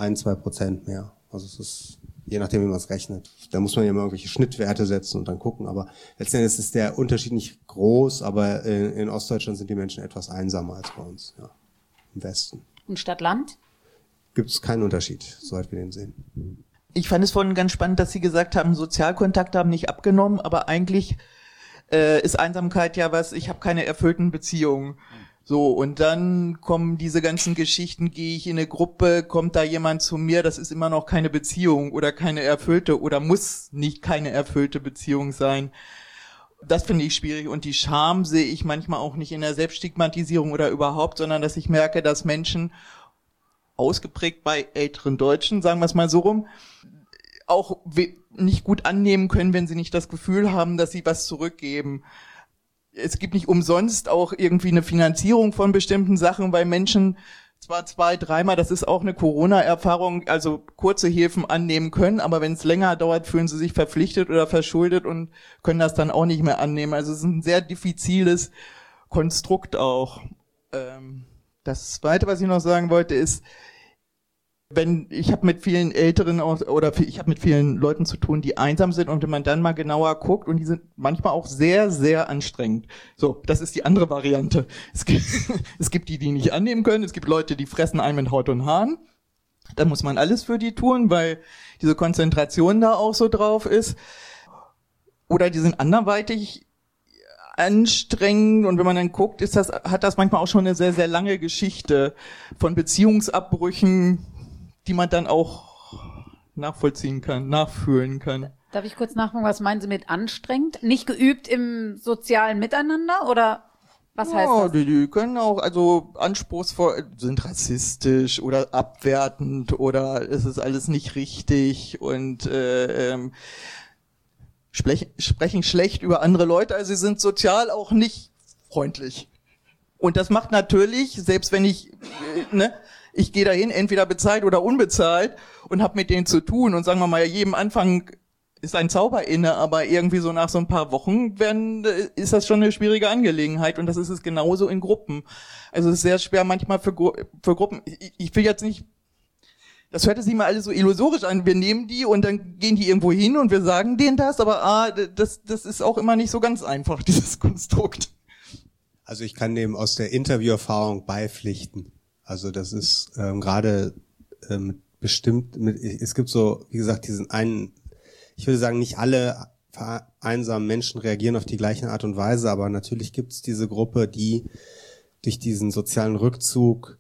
1-2% mehr. Also es ist, je nachdem wie man es rechnet. Da muss man ja immer irgendwelche Schnittwerte setzen und dann gucken. Aber letztendlich ist der Unterschied nicht groß, aber in Ostdeutschland sind die Menschen etwas einsamer als bei uns, ja, im Westen. Und Stadt-Land? Gibt es keinen Unterschied, soweit wir den sehen. Ich fand es vorhin ganz spannend, dass Sie gesagt haben, Sozialkontakte haben nicht abgenommen, aber eigentlich ist Einsamkeit ja was, ich habe keine erfüllten Beziehungen. So, und dann kommen diese ganzen Geschichten, gehe ich in eine Gruppe, kommt da jemand zu mir, das ist immer noch keine Beziehung oder keine erfüllte oder muss nicht keine erfüllte Beziehung sein. Das finde ich schwierig und die Scham sehe ich manchmal auch nicht in der Selbststigmatisierung oder überhaupt, sondern dass ich merke, dass Menschen, ausgeprägt bei älteren Deutschen, sagen wir es mal so rum, auch nicht gut annehmen können, wenn sie nicht das Gefühl haben, dass sie was zurückgeben. Es gibt nicht umsonst auch irgendwie eine Finanzierung von bestimmten Sachen, weil Menschen zwar 2-3 Mal, das ist auch eine Corona-Erfahrung, also kurze Hilfen annehmen können, aber wenn es länger dauert, fühlen sie sich verpflichtet oder verschuldet und können das dann auch nicht mehr annehmen. Also es ist ein sehr diffiziles Konstrukt auch. Das Zweite, was ich noch sagen wollte, ist, ich habe mit vielen Älteren ich habe mit vielen Leuten zu tun, die einsam sind, und wenn man dann mal genauer guckt, und die sind manchmal auch sehr, sehr anstrengend. So, das ist die andere Variante. Es gibt die nicht annehmen können, es gibt Leute, die fressen einen mit Haut und Haaren. Da muss man alles für die tun, weil diese Konzentration da auch so drauf ist. Oder die sind anderweitig anstrengend, und wenn man dann guckt, hat das manchmal auch schon eine sehr, sehr lange Geschichte von Beziehungsabbrüchen, die man dann auch nachvollziehen kann, nachfühlen kann. Darf ich kurz nachfragen, was meinen Sie mit anstrengend? Nicht geübt im sozialen Miteinander oder was heißt das? Die können auch, also anspruchsvoll, sind rassistisch oder abwertend oder es ist alles nicht richtig und sprechen schlecht über andere Leute, also sie sind sozial auch nicht freundlich. Und das macht natürlich, selbst wenn ich gehe dahin, entweder bezahlt oder unbezahlt, und habe mit denen zu tun, und sagen wir mal, jedem Anfang ist ein Zauber inne, aber irgendwie so nach so ein paar Wochen ist das schon eine schwierige Angelegenheit, und das ist es genauso in Gruppen. Also es ist sehr schwer manchmal für Gruppen. Ich will jetzt nicht, das hört sich mal alles so illusorisch an, wir nehmen die und dann gehen die irgendwo hin und wir sagen denen das, aber das ist auch immer nicht so ganz einfach, dieses Konstrukt. Also ich kann dem aus der Interviewerfahrung beipflichten. Also das ist gerade es gibt so, wie gesagt, diesen einen, ich würde sagen, nicht alle einsamen Menschen reagieren auf die gleiche Art und Weise, aber natürlich gibt es diese Gruppe, die durch diesen sozialen Rückzug,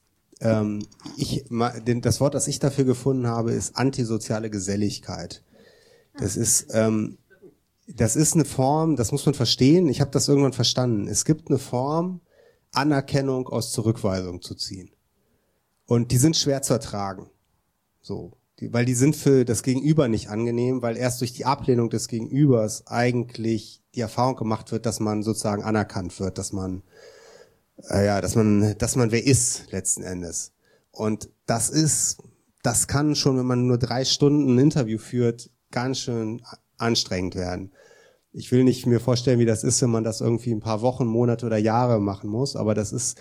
das Wort, das ich dafür gefunden habe, ist antisoziale Geselligkeit. Das ist eine Form, das muss man verstehen, ich habe das irgendwann verstanden. Es gibt eine Form, Anerkennung aus Zurückweisung zu ziehen. Und die sind schwer zu ertragen. So, weil die sind für das Gegenüber nicht angenehm, weil erst durch die Ablehnung des Gegenübers eigentlich die Erfahrung gemacht wird, dass man sozusagen anerkannt wird, dass man wer ist, letzten Endes. Und das kann schon, wenn man nur 3 Stunden ein Interview führt, ganz schön anstrengend werden. Ich will nicht mir vorstellen, wie das ist, wenn man das irgendwie ein paar Wochen, Monate oder Jahre machen muss, aber das ist,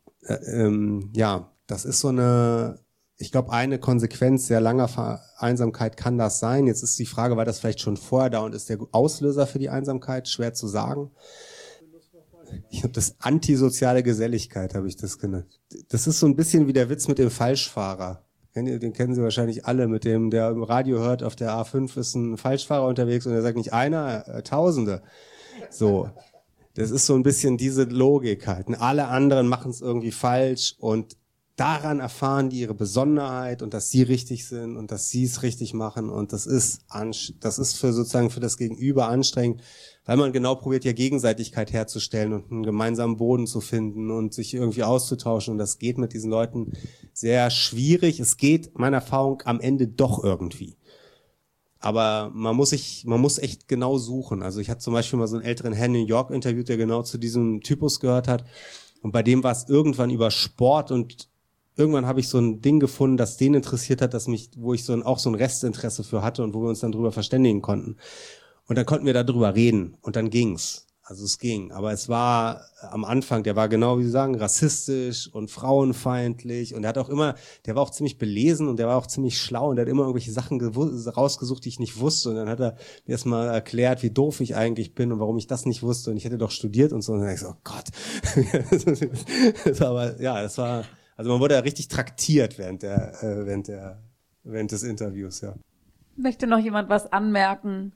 das ist so ich glaube, eine Konsequenz sehr langer Einsamkeit kann das sein. Jetzt ist die Frage, war das vielleicht schon vorher da und ist der Auslöser für die Einsamkeit? Schwer zu sagen. Ich habe das antisoziale Geselligkeit, habe ich das genannt. Das ist so ein bisschen wie der Witz mit dem Falschfahrer. Den kennen Sie wahrscheinlich alle, mit dem, der im Radio hört, auf der A5 ist ein Falschfahrer unterwegs und er sagt nicht einer, Tausende. So. Das ist so ein bisschen diese Logik halt. Und alle anderen machen es irgendwie falsch und daran erfahren die ihre Besonderheit und dass sie richtig sind und dass sie es richtig machen, und das ist für das Gegenüber anstrengend, weil man genau probiert, ja Gegenseitigkeit herzustellen und einen gemeinsamen Boden zu finden und sich irgendwie auszutauschen, und das geht mit diesen Leuten sehr schwierig. Es geht, meiner Erfahrung, am Ende doch irgendwie. Aber man muss echt genau suchen. Also ich hatte zum Beispiel mal so einen älteren Herrn in New York interviewt, der genau zu diesem Typus gehört hat, und bei dem war es irgendwann über Sport, und irgendwann habe ich so ein Ding gefunden, das den interessiert hat, wo ich auch so ein Restinteresse für hatte und wo wir uns dann drüber verständigen konnten. Und dann konnten wir darüber reden und dann ging's. Also es ging. Aber es war am Anfang, der war genau, wie Sie sagen, rassistisch und frauenfeindlich, und der war auch ziemlich belesen und der war auch ziemlich schlau, und der hat immer irgendwelche Sachen rausgesucht, die ich nicht wusste, und dann hat er mir erstmal erklärt, wie doof ich eigentlich bin und warum ich das nicht wusste, und ich hätte doch studiert und so, und dann dachte ich so, oh Gott. Aber ja, das war, also man wurde ja richtig traktiert während des Interviews, ja. Möchte noch jemand was anmerken,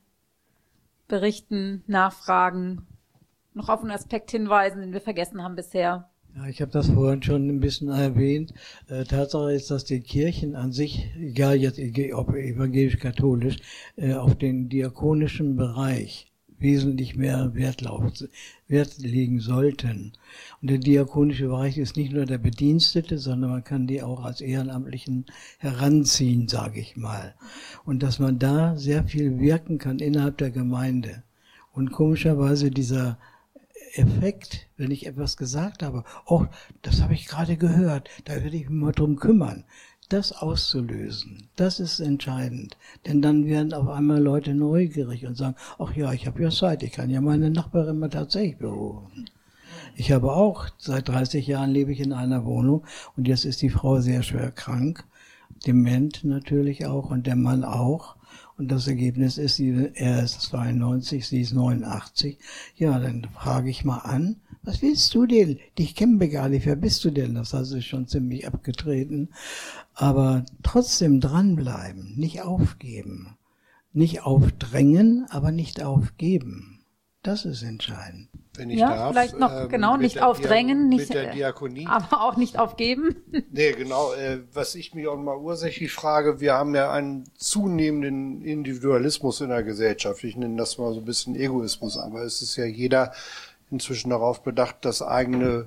berichten, nachfragen, noch auf einen Aspekt hinweisen, den wir vergessen haben bisher? Ja, ich habe das vorhin schon ein bisschen erwähnt. Tatsache ist, dass die Kirchen an sich, egal jetzt ob evangelisch-katholisch, auf den diakonischen Bereich wesentlich mehr Wert legen sollten. Und der diakonische Bereich ist nicht nur der Bedienstete, sondern man kann die auch als Ehrenamtlichen heranziehen, sage ich mal. Und dass man da sehr viel wirken kann innerhalb der Gemeinde. Und komischerweise dieser Effekt, wenn ich etwas gesagt habe, oh, das habe ich gerade gehört, da werde ich mich mal drum kümmern, das auszulösen, das ist entscheidend. Denn dann werden auf einmal Leute neugierig und sagen, ach ja, ich habe ja Zeit, ich kann ja meine Nachbarin mal tatsächlich berufen. Ich habe auch, seit 30 Jahren lebe ich in einer Wohnung und jetzt ist die Frau sehr schwer krank, dement natürlich auch und der Mann auch. Und das Ergebnis ist, er ist 92, sie ist 89. Ja, dann frage ich mal an, was willst du denn? Dich kennen wir gar nicht, wer bist du denn? Das hat sich schon ziemlich abgetreten. Aber trotzdem dranbleiben, nicht aufgeben. Nicht aufdrängen, aber nicht aufgeben. Das ist entscheidend. Wenn ich darf, vielleicht noch, nicht aufdrängen, nicht, mit der Diakonie. Aber auch nicht aufgeben. Nee, genau. Was ich mich auch mal ursächlich frage, wir haben ja einen zunehmenden Individualismus in der Gesellschaft. Ich nenne das mal so ein bisschen Egoismus, aber es ist ja jeder inzwischen darauf bedacht, das eigene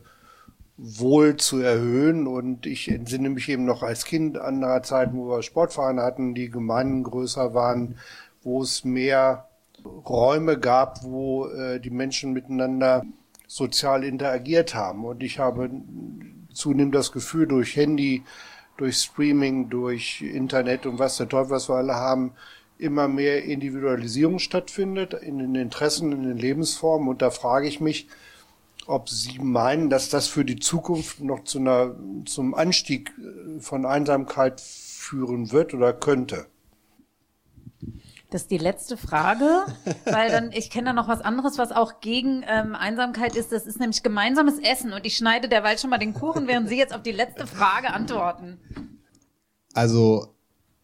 Wohl zu erhöhen. Und ich entsinne mich eben noch als Kind an einer Zeit, wo wir Sportvereine hatten, die Gemeinden größer waren, wo es mehr Räume gab, wo die Menschen miteinander sozial interagiert haben. Und ich habe zunehmend das Gefühl, durch Handy, durch Streaming, durch Internet und was der Teufel, was wir alle haben, immer mehr Individualisierung stattfindet in den Interessen, in den Lebensformen. Und da frage ich mich, ob Sie meinen, dass das für die Zukunft noch zum Anstieg von Einsamkeit führen wird oder könnte. Das ist die letzte Frage, weil dann, ich kenne da noch was anderes, was auch gegen Einsamkeit ist. Das ist nämlich gemeinsames Essen. Und ich schneide derweil schon mal den Kuchen, während Sie jetzt auf die letzte Frage antworten. Also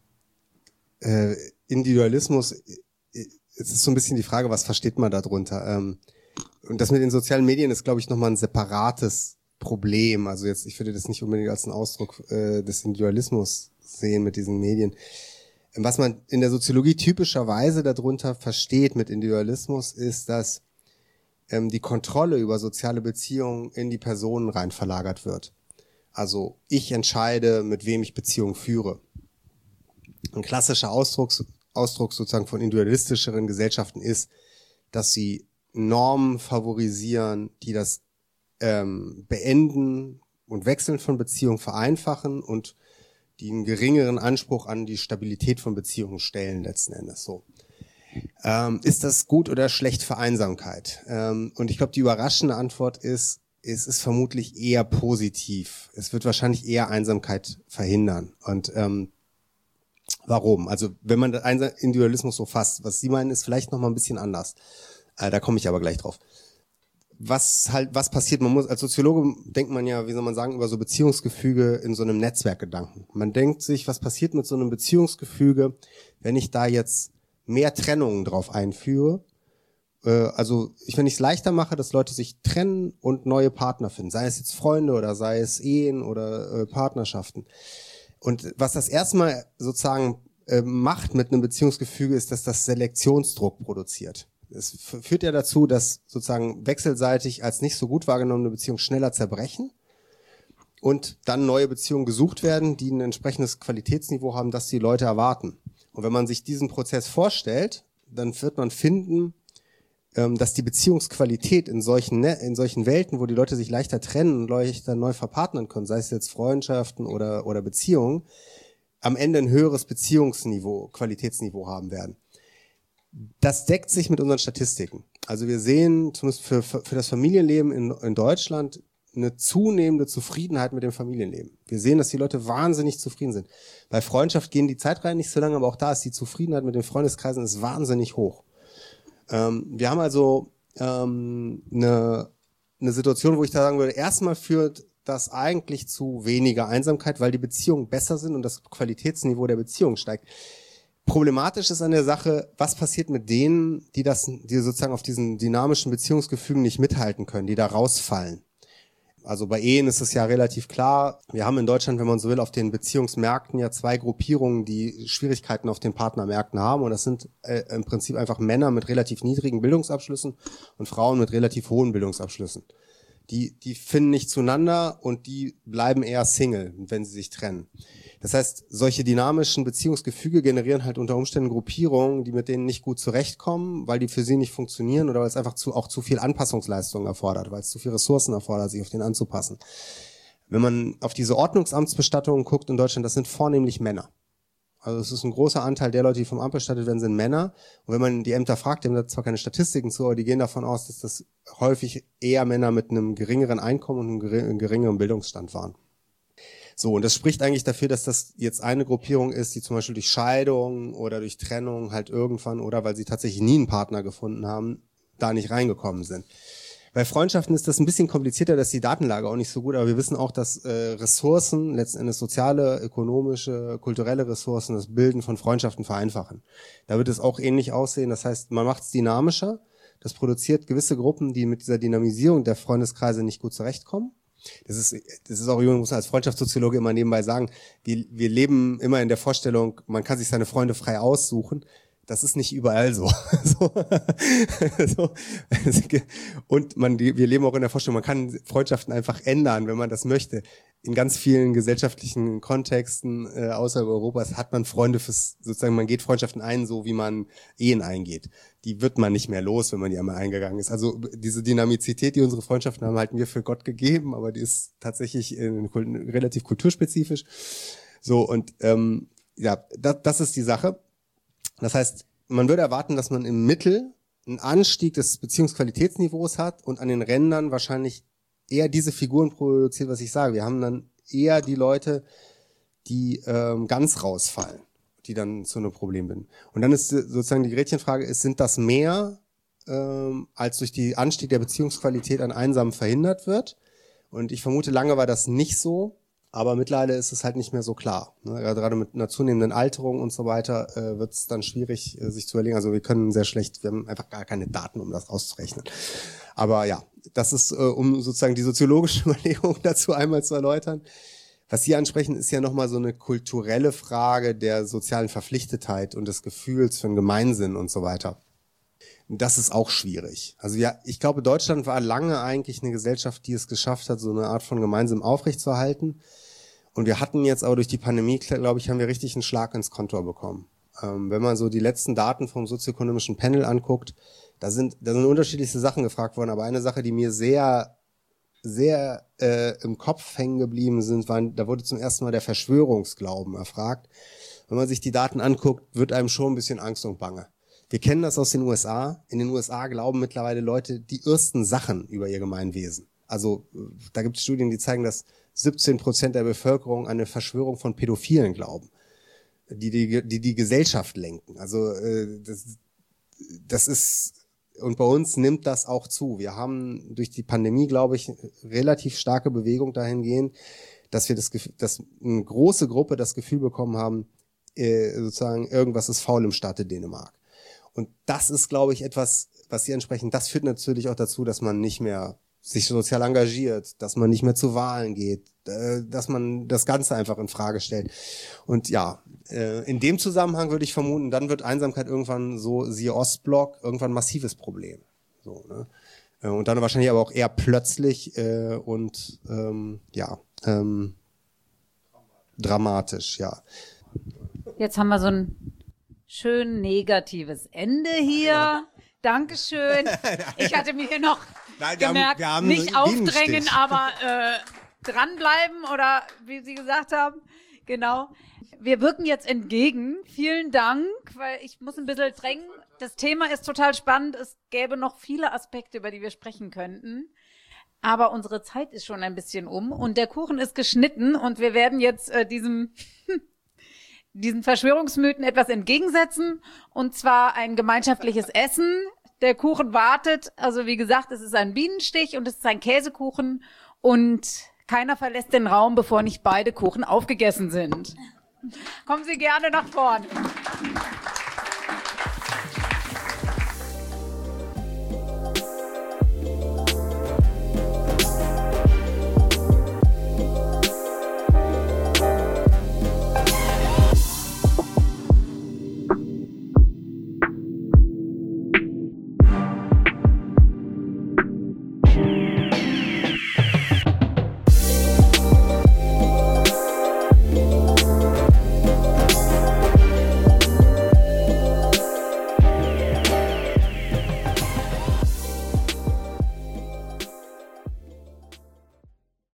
Individualismus, es ist so ein bisschen die Frage, was versteht man darunter? Und das mit den sozialen Medien ist, glaube ich, nochmal ein separates Problem. Also jetzt, ich würde das nicht unbedingt als einen Ausdruck des Individualismus sehen mit diesen Medien. Was man in der Soziologie typischerweise darunter versteht mit Individualismus, ist, dass die Kontrolle über soziale Beziehungen in die Personen rein verlagert wird. Also ich entscheide, mit wem ich Beziehungen führe. Ein klassischer Ausdruck sozusagen von individualistischeren Gesellschaften ist, dass sie Normen favorisieren, die das Beenden und Wechseln von Beziehungen vereinfachen und die einen geringeren Anspruch an die Stabilität von Beziehungen stellen, letzten Endes so. Ist das gut oder schlecht für Einsamkeit? Und ich glaube, die überraschende Antwort ist, es ist vermutlich eher positiv. Es wird wahrscheinlich eher Einsamkeit verhindern. Und warum? Also wenn man den Individualismus so fasst, was Sie meinen, ist vielleicht noch mal ein bisschen anders. Da komme ich aber gleich drauf. Was passiert, man muss, als Soziologe denkt man ja, wie soll man sagen, über so Beziehungsgefüge in so einem Netzwerkgedanken. Man denkt sich, was passiert mit so einem Beziehungsgefüge, wenn ich da jetzt mehr Trennungen drauf einführe, also wenn ich es leichter mache, dass Leute sich trennen und neue Partner finden, sei es jetzt Freunde oder sei es Ehen oder Partnerschaften. Und was das erstmal sozusagen macht mit einem Beziehungsgefüge, ist, dass das Selektionsdruck produziert. Es führt ja dazu, dass sozusagen wechselseitig als nicht so gut wahrgenommene Beziehungen schneller zerbrechen und dann neue Beziehungen gesucht werden, die ein entsprechendes Qualitätsniveau haben, das die Leute erwarten. Und wenn man sich diesen Prozess vorstellt, dann wird man finden, dass die Beziehungsqualität in solchen Welten, wo die Leute sich leichter trennen und leichter neu verpartnern können, sei es jetzt Freundschaften oder Beziehungen, am Ende ein höheres Beziehungsniveau, Qualitätsniveau haben werden. Das deckt sich mit unseren Statistiken. Also wir sehen zumindest für das Familienleben in Deutschland eine zunehmende Zufriedenheit mit dem Familienleben. Wir sehen, dass die Leute wahnsinnig zufrieden sind. Bei Freundschaft gehen die Zeitreihen nicht so lange, aber auch da ist die Zufriedenheit mit den Freundeskreisen ist wahnsinnig hoch. Wir haben also eine Situation, wo ich da sagen würde, erstmal führt das eigentlich zu weniger Einsamkeit, weil die Beziehungen besser sind und das Qualitätsniveau der Beziehung steigt. Problematisch ist an der Sache, was passiert mit denen, die sozusagen auf diesen dynamischen Beziehungsgefügen nicht mithalten können, die da rausfallen. Also bei Ehen ist es ja relativ klar. Wir haben in Deutschland, wenn man so will, auf den Beziehungsmärkten ja 2 Gruppierungen, die Schwierigkeiten auf den Partnermärkten haben. Und das sind im Prinzip einfach Männer mit relativ niedrigen Bildungsabschlüssen und Frauen mit relativ hohen Bildungsabschlüssen. Die finden nicht zueinander und die bleiben eher Single, wenn sie sich trennen. Das heißt, solche dynamischen Beziehungsgefüge generieren halt unter Umständen Gruppierungen, die mit denen nicht gut zurechtkommen, weil die für sie nicht funktionieren oder weil es einfach auch zu viel Anpassungsleistung erfordert, weil es zu viel Ressourcen erfordert, sich auf den anzupassen. Wenn man auf diese Ordnungsamtsbestattungen guckt in Deutschland, das sind vornehmlich Männer. Also es ist ein großer Anteil der Leute, die vom Amt bestattet werden, sind Männer. Und wenn man die Ämter fragt, die haben da zwar keine Statistiken zu, aber die gehen davon aus, dass das häufig eher Männer mit einem geringeren Einkommen und einem geringeren Bildungsstand waren. So, und das spricht eigentlich dafür, dass das jetzt eine Gruppierung ist, die zum Beispiel durch Scheidung oder durch Trennung halt irgendwann oder weil sie tatsächlich nie einen Partner gefunden haben, da nicht reingekommen sind. Bei Freundschaften ist das ein bisschen komplizierter, dass die Datenlage auch nicht so gut, aber wir wissen auch, dass Ressourcen, letzten Endes soziale, ökonomische, kulturelle Ressourcen, das Bilden von Freundschaften vereinfachen. Da wird es auch ähnlich aussehen, das heißt, man macht es dynamischer, das produziert gewisse Gruppen, die mit dieser Dynamisierung der Freundeskreise nicht gut zurechtkommen. Das ist auch, muss man als Freundschaftssoziologe immer nebenbei sagen, wir leben immer in der Vorstellung, man kann sich seine Freunde frei aussuchen. Das ist nicht überall so. Und wir leben auch in der Vorstellung, man kann Freundschaften einfach ändern, wenn man das möchte. In ganz vielen gesellschaftlichen Kontexten außerhalb Europas hat man Freunde sozusagen, man geht Freundschaften ein, so wie man Ehen eingeht. Die wird man nicht mehr los, wenn man die einmal eingegangen ist. Also diese Dynamizität, die unsere Freundschaften haben, halten wir für Gott gegeben, aber die ist tatsächlich relativ kulturspezifisch. So, und das ist die Sache. Das heißt, man würde erwarten, dass man im Mittel einen Anstieg des Beziehungsqualitätsniveaus hat und an den Rändern wahrscheinlich eher diese Figuren produziert, was ich sage. Wir haben dann eher die Leute, die ganz rausfallen, die dann zu einem Problem sind. Und dann ist sozusagen die Gretchenfrage, sind das mehr, als durch den Anstieg der Beziehungsqualität an Einsamen verhindert wird? Und ich vermute, lange war das nicht so. Aber mittlerweile ist es halt nicht mehr so klar. Gerade mit einer zunehmenden Alterung und so weiter wird es dann schwierig, sich zu überlegen. Also wir haben einfach gar keine Daten, um das auszurechnen. Aber ja, das ist, um sozusagen die soziologische Überlegung dazu einmal zu erläutern. Was Sie ansprechen, ist ja nochmal so eine kulturelle Frage der sozialen Verpflichtetheit und des Gefühls für einen Gemeinsinn und so weiter. Das ist auch schwierig. Also ja, ich glaube, Deutschland war lange eigentlich eine Gesellschaft, die es geschafft hat, so eine Art von Gemeinsam aufrechtzuerhalten. Und wir hatten jetzt aber durch die Pandemie, glaube ich, haben wir richtig einen Schlag ins Kontor bekommen. Wenn man so die letzten Daten vom sozioökonomischen Panel anguckt, da sind unterschiedlichste Sachen gefragt worden. Aber eine Sache, die mir sehr, sehr im Kopf hängen geblieben sind, da wurde zum ersten Mal der Verschwörungsglauben erfragt. Wenn man sich die Daten anguckt, wird einem schon ein bisschen Angst und Bange. Wir kennen das aus den USA. In den USA glauben mittlerweile Leute die ersten Sachen über ihr Gemeinwesen. Also da gibt es Studien, die zeigen, dass 17% der Bevölkerung an eine Verschwörung von Pädophilen glauben, die Gesellschaft lenken. Also das ist, und bei uns nimmt das auch zu. Wir haben durch die Pandemie, glaube ich, relativ starke Bewegung dahingehend, dass dass eine große Gruppe das Gefühl bekommen haben, sozusagen irgendwas ist faul im Staate Dänemark. Und das ist, glaube ich, etwas, was Sie ansprechen. Das führt natürlich auch dazu, dass man nicht mehr sich sozial engagiert, dass man nicht mehr zu Wahlen geht, dass man das Ganze einfach in Frage stellt. Und ja, in dem Zusammenhang würde ich vermuten, dann wird Einsamkeit irgendwann so, siehe Ostblock, irgendwann ein massives Problem. So, ne? Und dann wahrscheinlich aber auch eher plötzlich und dramatisch, ja. Jetzt haben wir so ein schön negatives Ende hier. Dankeschön. Ich hatte mir hier noch gemerkt, nicht aufdrängen, aber dranbleiben oder wie Sie gesagt haben. Genau. Wir wirken jetzt entgegen. Vielen Dank, weil ich muss ein bisschen drängen. Das Thema ist total spannend. Es gäbe noch viele Aspekte, über die wir sprechen könnten. Aber unsere Zeit ist schon ein bisschen um und der Kuchen ist geschnitten und wir werden jetzt diesen Verschwörungsmythen etwas entgegensetzen, und zwar ein gemeinschaftliches Essen. Der Kuchen wartet, also wie gesagt, es ist ein Bienenstich und es ist ein Käsekuchen und keiner verlässt den Raum, bevor nicht beide Kuchen aufgegessen sind. Kommen Sie gerne nach vorne.